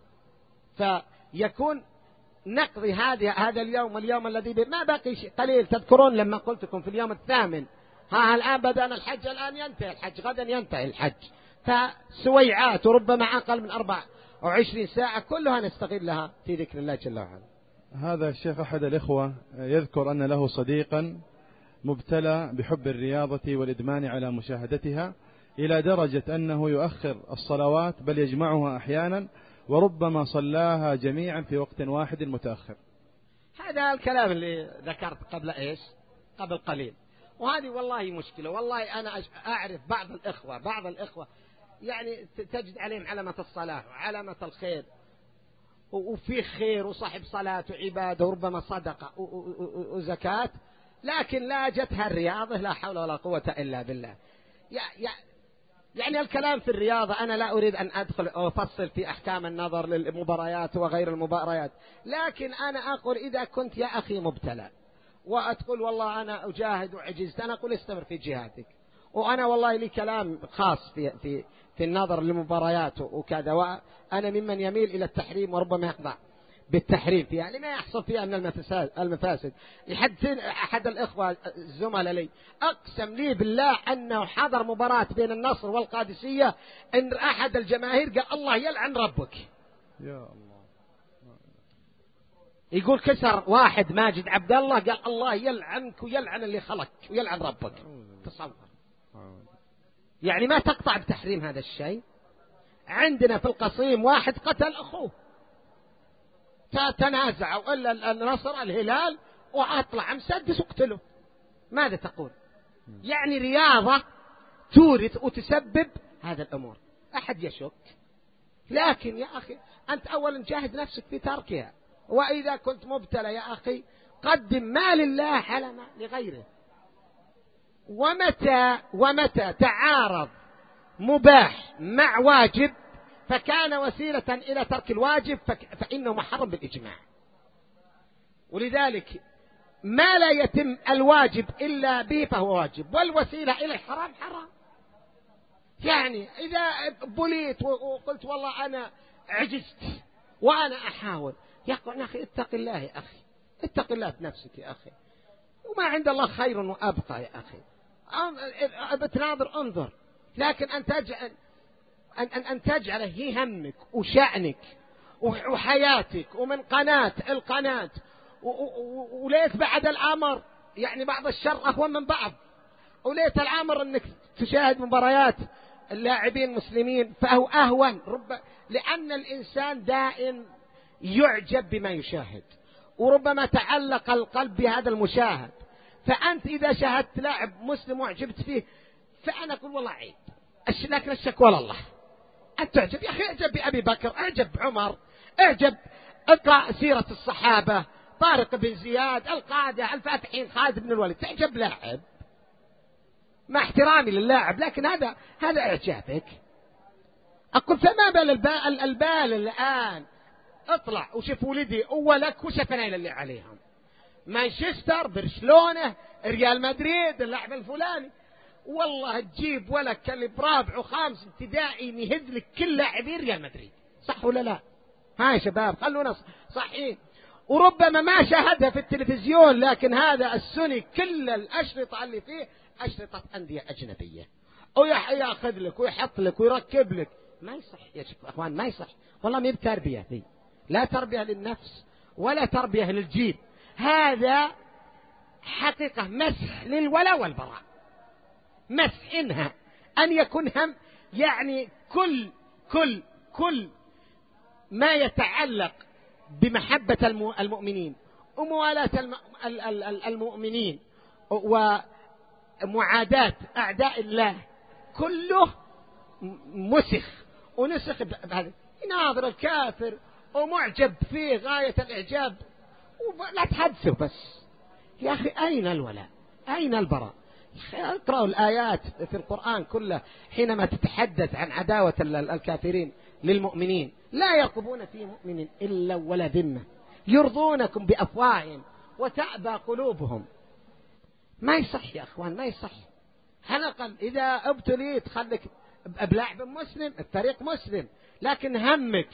فيكون نقضي هذا هذا اليوم اليوم الذي ما بقي شيء قليل. تذكرون لما قلت لكم في اليوم الثامن ها الآن بدأنا الحج، الآن ينتهي الحج، غدا ينتهي الحج، فسويعات وربما أقل من أربع وعشرين ساعة كلها نستغلها في ذكر الله جل وعلا. هذا الشيخ أحد الإخوة يذكر أن له صديقا مبتلى بحب الرياضة والإدمان على مشاهدتها إلى درجة أنه يؤخر الصلوات بل يجمعها أحيانا وربما صلاها جميعا في وقت واحد متأخر. هذا الكلام اللي ذكرت قبل إيش قبل قليل، وهذه والله مشكلة. والله أنا أعرف بعض الإخوة بعض الإخوة يعني تجد عليهم علامة الصلاة وعلامة الخير وفي خير وصاحب صلاة وعبادة وربما صدقة وزكاة، لكن لا جتها الرياضة، لا حول ولا قوة إلا بالله. يعني الكلام في الرياضة أنا لا أريد أن أدخل أو أفصل في أحكام النظر للمباريات وغير المباريات، لكن أنا أقول إذا كنت يا أخي مبتلى وأتقول والله أنا أجاهد وعجزت، أنا أقول استمر في جهادك. وأنا والله لي كلام خاص في في في النظر للمباريات وكذا، وأنا ممن يميل إلى التحريم وربما يخضع بالتحريم فيها يعني ما يحصل فيها من المفاسد. يحدث أحد الإخوة الزملاء لي أقسم لي بالله أنه حضر مباراة بين النصر والقادسية، إن أحد الجماهير قال الله يلعن ربك يا الله، يقول كسر واحد ماجد عبد الله قال الله يلعنك ويلعن اللي خلقك ويلعن ربك. تصور يعني ما تقطع بتحريم هذا الشيء. عندنا في القصيم واحد قتل أخوه، تنازعوا إلا النصر الهلال وأطلع مسدس وقتله. ماذا تقول؟ يعني رياضة تورث وتسبب هذا الأمور. أحد يشك، لكن يا أخي أنت أولا جاهد نفسك في تركها، وإذا كنت مبتلى يا أخي قدم ما لله على ما لغيره. ومتى ومتى تعارض مباح مع واجب فكان وسيلة إلى ترك الواجب فإنه محرم بالإجماع. ولذلك ما لا يتم الواجب إلا به فهو واجب، والوسيلة إلى الحرام حرام. يعني إذا بليت وقلت والله أنا عجزت وأنا أحاول، يقول يا أخي اتق الله يا أخي، اتق الله بنفسك يا أخي، وما عند الله خير وأبقى يا أخي. بتناظر انظر، لكن أن تجعل أن, أن, أن تجعله هي همك وشأنك وحياتك ومن قناة القناة، وليت بعد الأمر يعني بعض الشر أهون من بعض، وليت الأمر أنك تشاهد مباريات اللاعبين المسلمين فهو أهون، رب لأن الإنسان دائم يعجب بما يشاهد، وربما تعلق القلب بهذا المشاهد. فأنت إذا شاهدت لاعب مسلم وعجبت فيه فأنا أقول والله عيب، لكن الشكوى لله. أنت تعجب يا أخي، اعجب بأبي بكر، اعجب بعمر، اعجب اقرأ سيرة الصحابة، طارق بن زياد، القادة الفاتحين، خالد بن الوليد، تعجب لاعب مع احترامي للاعب، لكن هذا هذا إعجابك. أقول فما بال البال, البال الآن اطلع وشوف ولدي أولك وشفنين اللي عليهم، مانشستر، برشلونة، ريال مدريد، اللاعب الفلاني، والله تجيب ولك اللي برابع وخامس ابتدائي يهز لك كل لاعبين ريال مدريد، صح ولا لا؟ ها يا شباب خلونا صحيح. وربما ما شاهدها في التلفزيون، لكن هذا السني كل الأشرطة اللي فيه أشرطة أندية أجنبية، ويأخذ لك ويحط لك ويركب لك. ما يصح يا أخوان، ما يصح والله، ما بتربية دي. لا تربية للنفس ولا تربية للجيل. هذا حقيقة مسح للولاء والبراء، مسح إنها أن يكون هم يعني كل كل كل ما يتعلق بمحبة المؤمنين وموالاة المؤمنين ومعاداة أعداء الله كله مسخ ونسخ بهذا. يناظر الكافر ومعجب فيه غاية الإعجاب، لا تحدثوا بس. يا أخي أين الولاء؟ أين البراء؟ اقرأوا الآيات في القرآن كله حينما تتحدث عن عداوة الكافرين للمؤمنين. لا يرقبون في مؤمن إلا ولا ذمة، يرضونكم بأفواههم وتأبى قلوبهم. ما يصح يا أخوان، ما يصح. حلقا إذا ابتليت خلك بلاعب مسلم، الطريق مسلم، لكن همك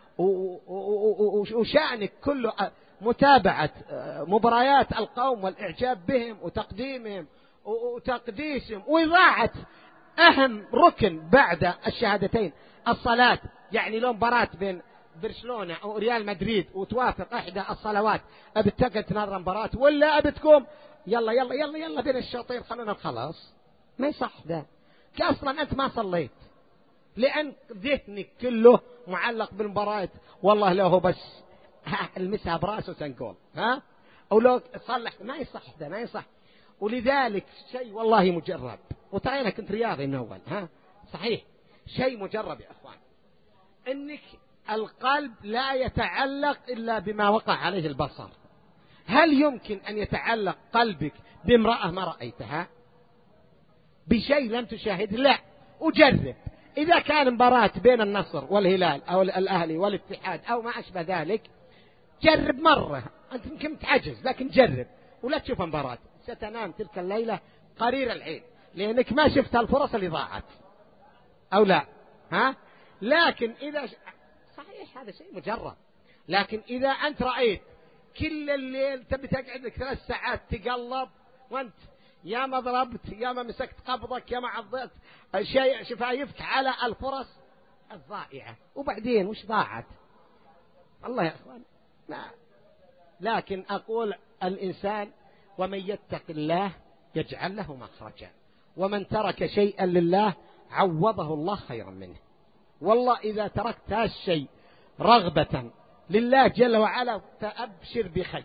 وشأنك كله متابعة مباريات القوم والإعجاب بهم وتقديمهم وتقديسهم وإضاعة أهم ركن بعد الشهادتين، الصلاة. يعني لو مباراة بين برشلونة أو ريال مدريد وتوافق إحدى الصلوات، أبي تقعد تناظر مباراة ولا أبي تقوم يلا يلا يلا يلا بين الشوطين خلونا نخلص؟ ما يصح ذا. أصلا أنت ما صليت لأن ذهنك كله معلق بالمباراة. والله لو هو بس المسها براسه سنقول ها، أو لو صلح. ما يصح ذا، ما يصح. ولذلك شيء والله مجرب، وترى أنا كنت رياضي من أول ها، صحيح شيء مجرب يا أخوان، إنك القلب لا يتعلق إلا بما وقع عليه البصر. هل يمكن أن يتعلق قلبك بامرأة ما رأيتها، بشيء لم تشاهد؟ لا. وجرب، إذا كان مباراة بين النصر والهلال أو الأهلي والاتحاد أو ما أشبه ذلك، جرب مرة. أنت يمكن تعجز لكن جرب، ولا تشوف مباراة، ستنام تلك الليلة قرير العين، لأنك ما شفت الفرص اللي ضاعت أو لا ها. لكن إذا صحيح هذا شيء مجرب، لكن إذا أنت رأيت كل الليل تبي تقعد لك ثلاث ساعات تقلب، وأنت يا ما ضربت يا ما مسكت قبضك يا ما عضيت شيء شفايفك على الفرص الضائعة، وبعدين وش ضاعت؟ الله يا أخوان ما. لكن أقول الإنسان ومن يتق الله يجعل له مخرجا، ومن ترك شيئا لله عوضه الله خيرا منه. والله إذا تركت هذا الشيء رغبة لله جل وعلا فأبشر بخير.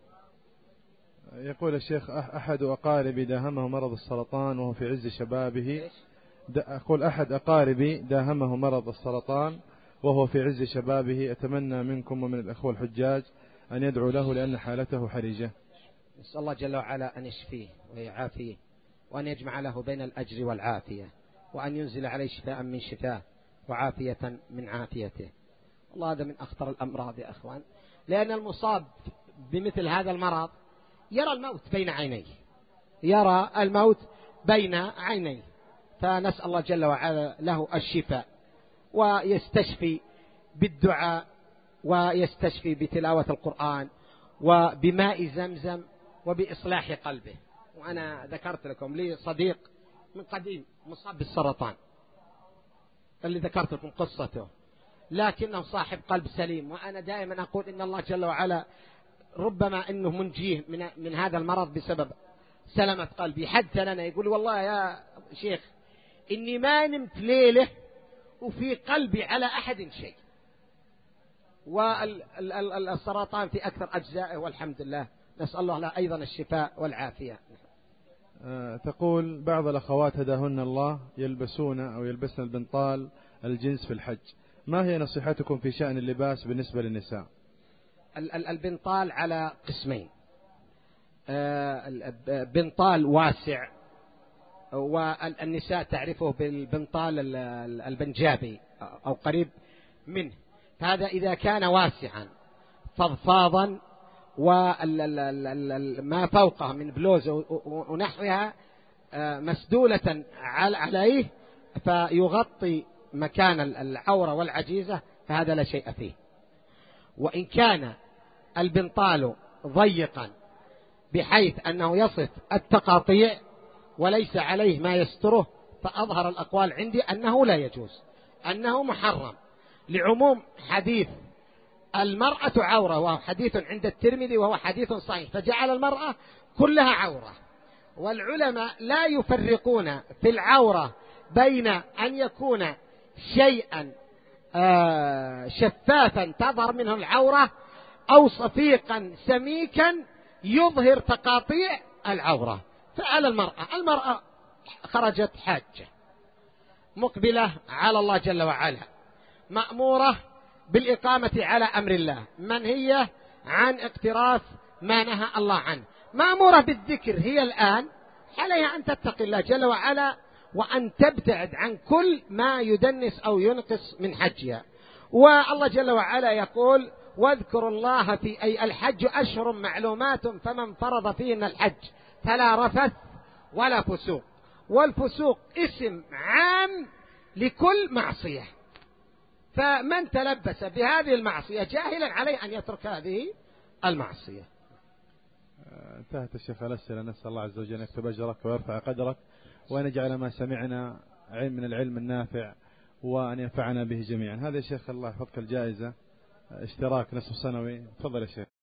يقول الشيخ أحد أقاربي داهمه مرض السرطان وهو في عز شبابه. أقول أحد أقاربي داهمه مرض السرطان وهو في عز شبابه، أتمنى منكم ومن الأخوة الحجاج أن يدعو له لأن حالته حرجة. نسأل الله جل وعلا أن يشفيه ويعافيه، وأن يجمع له بين الأجر والعافية، وأن ينزل عليه شفاء من شفاه وعافية من عافيته. والله هذا من أخطر الأمراض يا أخوان، لأن المصاب بمثل هذا المرض يرى الموت بين عينيه، يرى الموت بين عينيه. فنسأل الله جل وعلا له الشفاء، ويستشفي بالدعاء، ويستشفي بتلاوة القرآن وبماء زمزم وبإصلاح قلبه. وأنا ذكرت لكم لي صديق من قديم مصاب بالسرطان اللي ذكرت لكم قصته، لكنه صاحب قلب سليم. وأنا دائما أقول إن الله جل وعلا ربما إنه منجيه من, من هذا المرض بسبب سلامة قلبي. حدث لنا يقول والله يا شيخ إني ما نمت ليلة وفي قلبي على أحد شيء، والسرطان في أكثر أجزائه والحمد لله. نسأل الله له أيضا الشفاء والعافية. أه تقول بعض الأخوات هداهن الله يلبسون أو يلبسن البنطال الجنس في الحج، ما هي نصيحتكم في شأن اللباس بالنسبة للنساء؟ البنطال على قسمين، بنطال واسع والنساء تعرفه بالبنطال البنجابي أو قريب منه. هذا إذا كان واسعا فضفاضا وما فوقه من بلوز ونحوها مسدولة عليه فيغطي مكان العورة والعجيزة، فهذا لا شيء فيه. وإن كان البنطال ضيقا بحيث أنه يصف التقاطيع وليس عليه ما يستره، فأظهر الأقوال عندي أنه لا يجوز، أنه محرم، لعموم حديث المرأة عورة، وهو حديث عند الترمذي وهو حديث صحيح، فجعل المرأة كلها عورة. والعلماء لا يفرقون في العورة بين أن يكون شيئا شفافا تظهر منه العورة أو صفيقا سميكا يظهر تقاطيع العورة. فعلى المرأة المرأة خرجت حاجة مقبلة على الله جل وعلا، مأمورة بالإقامة على أمر الله، منهية عن اقتراف ما نهى الله عنه، مأمورة بالذكر هي الآن، عليها أن تتقي الله جل وعلا وأن تبتعد عن كل ما يدنس أو ينقص من حجها. والله جل وعلا يقول واذكروا الله في أي الحج أشهر معلومات فمن فرض فيهن الحج فلا رفث ولا فسوق. والفسوق اسم عام لكل معصية، فمن تلبس بهذه المعصية جاهلا عليه أن يترك هذه المعصية. انتهت الشيخ الأسئلة، نسأل الله عز وجل أن يكتب أجرك ويرفع قدرك وأن يجعل ما سمعنا علم من العلم النافع وأن ينفعنا به جميعا. هذا يا شيخ الله يحفظك الجائزة اشتراك نصف سنوي، تفضل يا شيخ.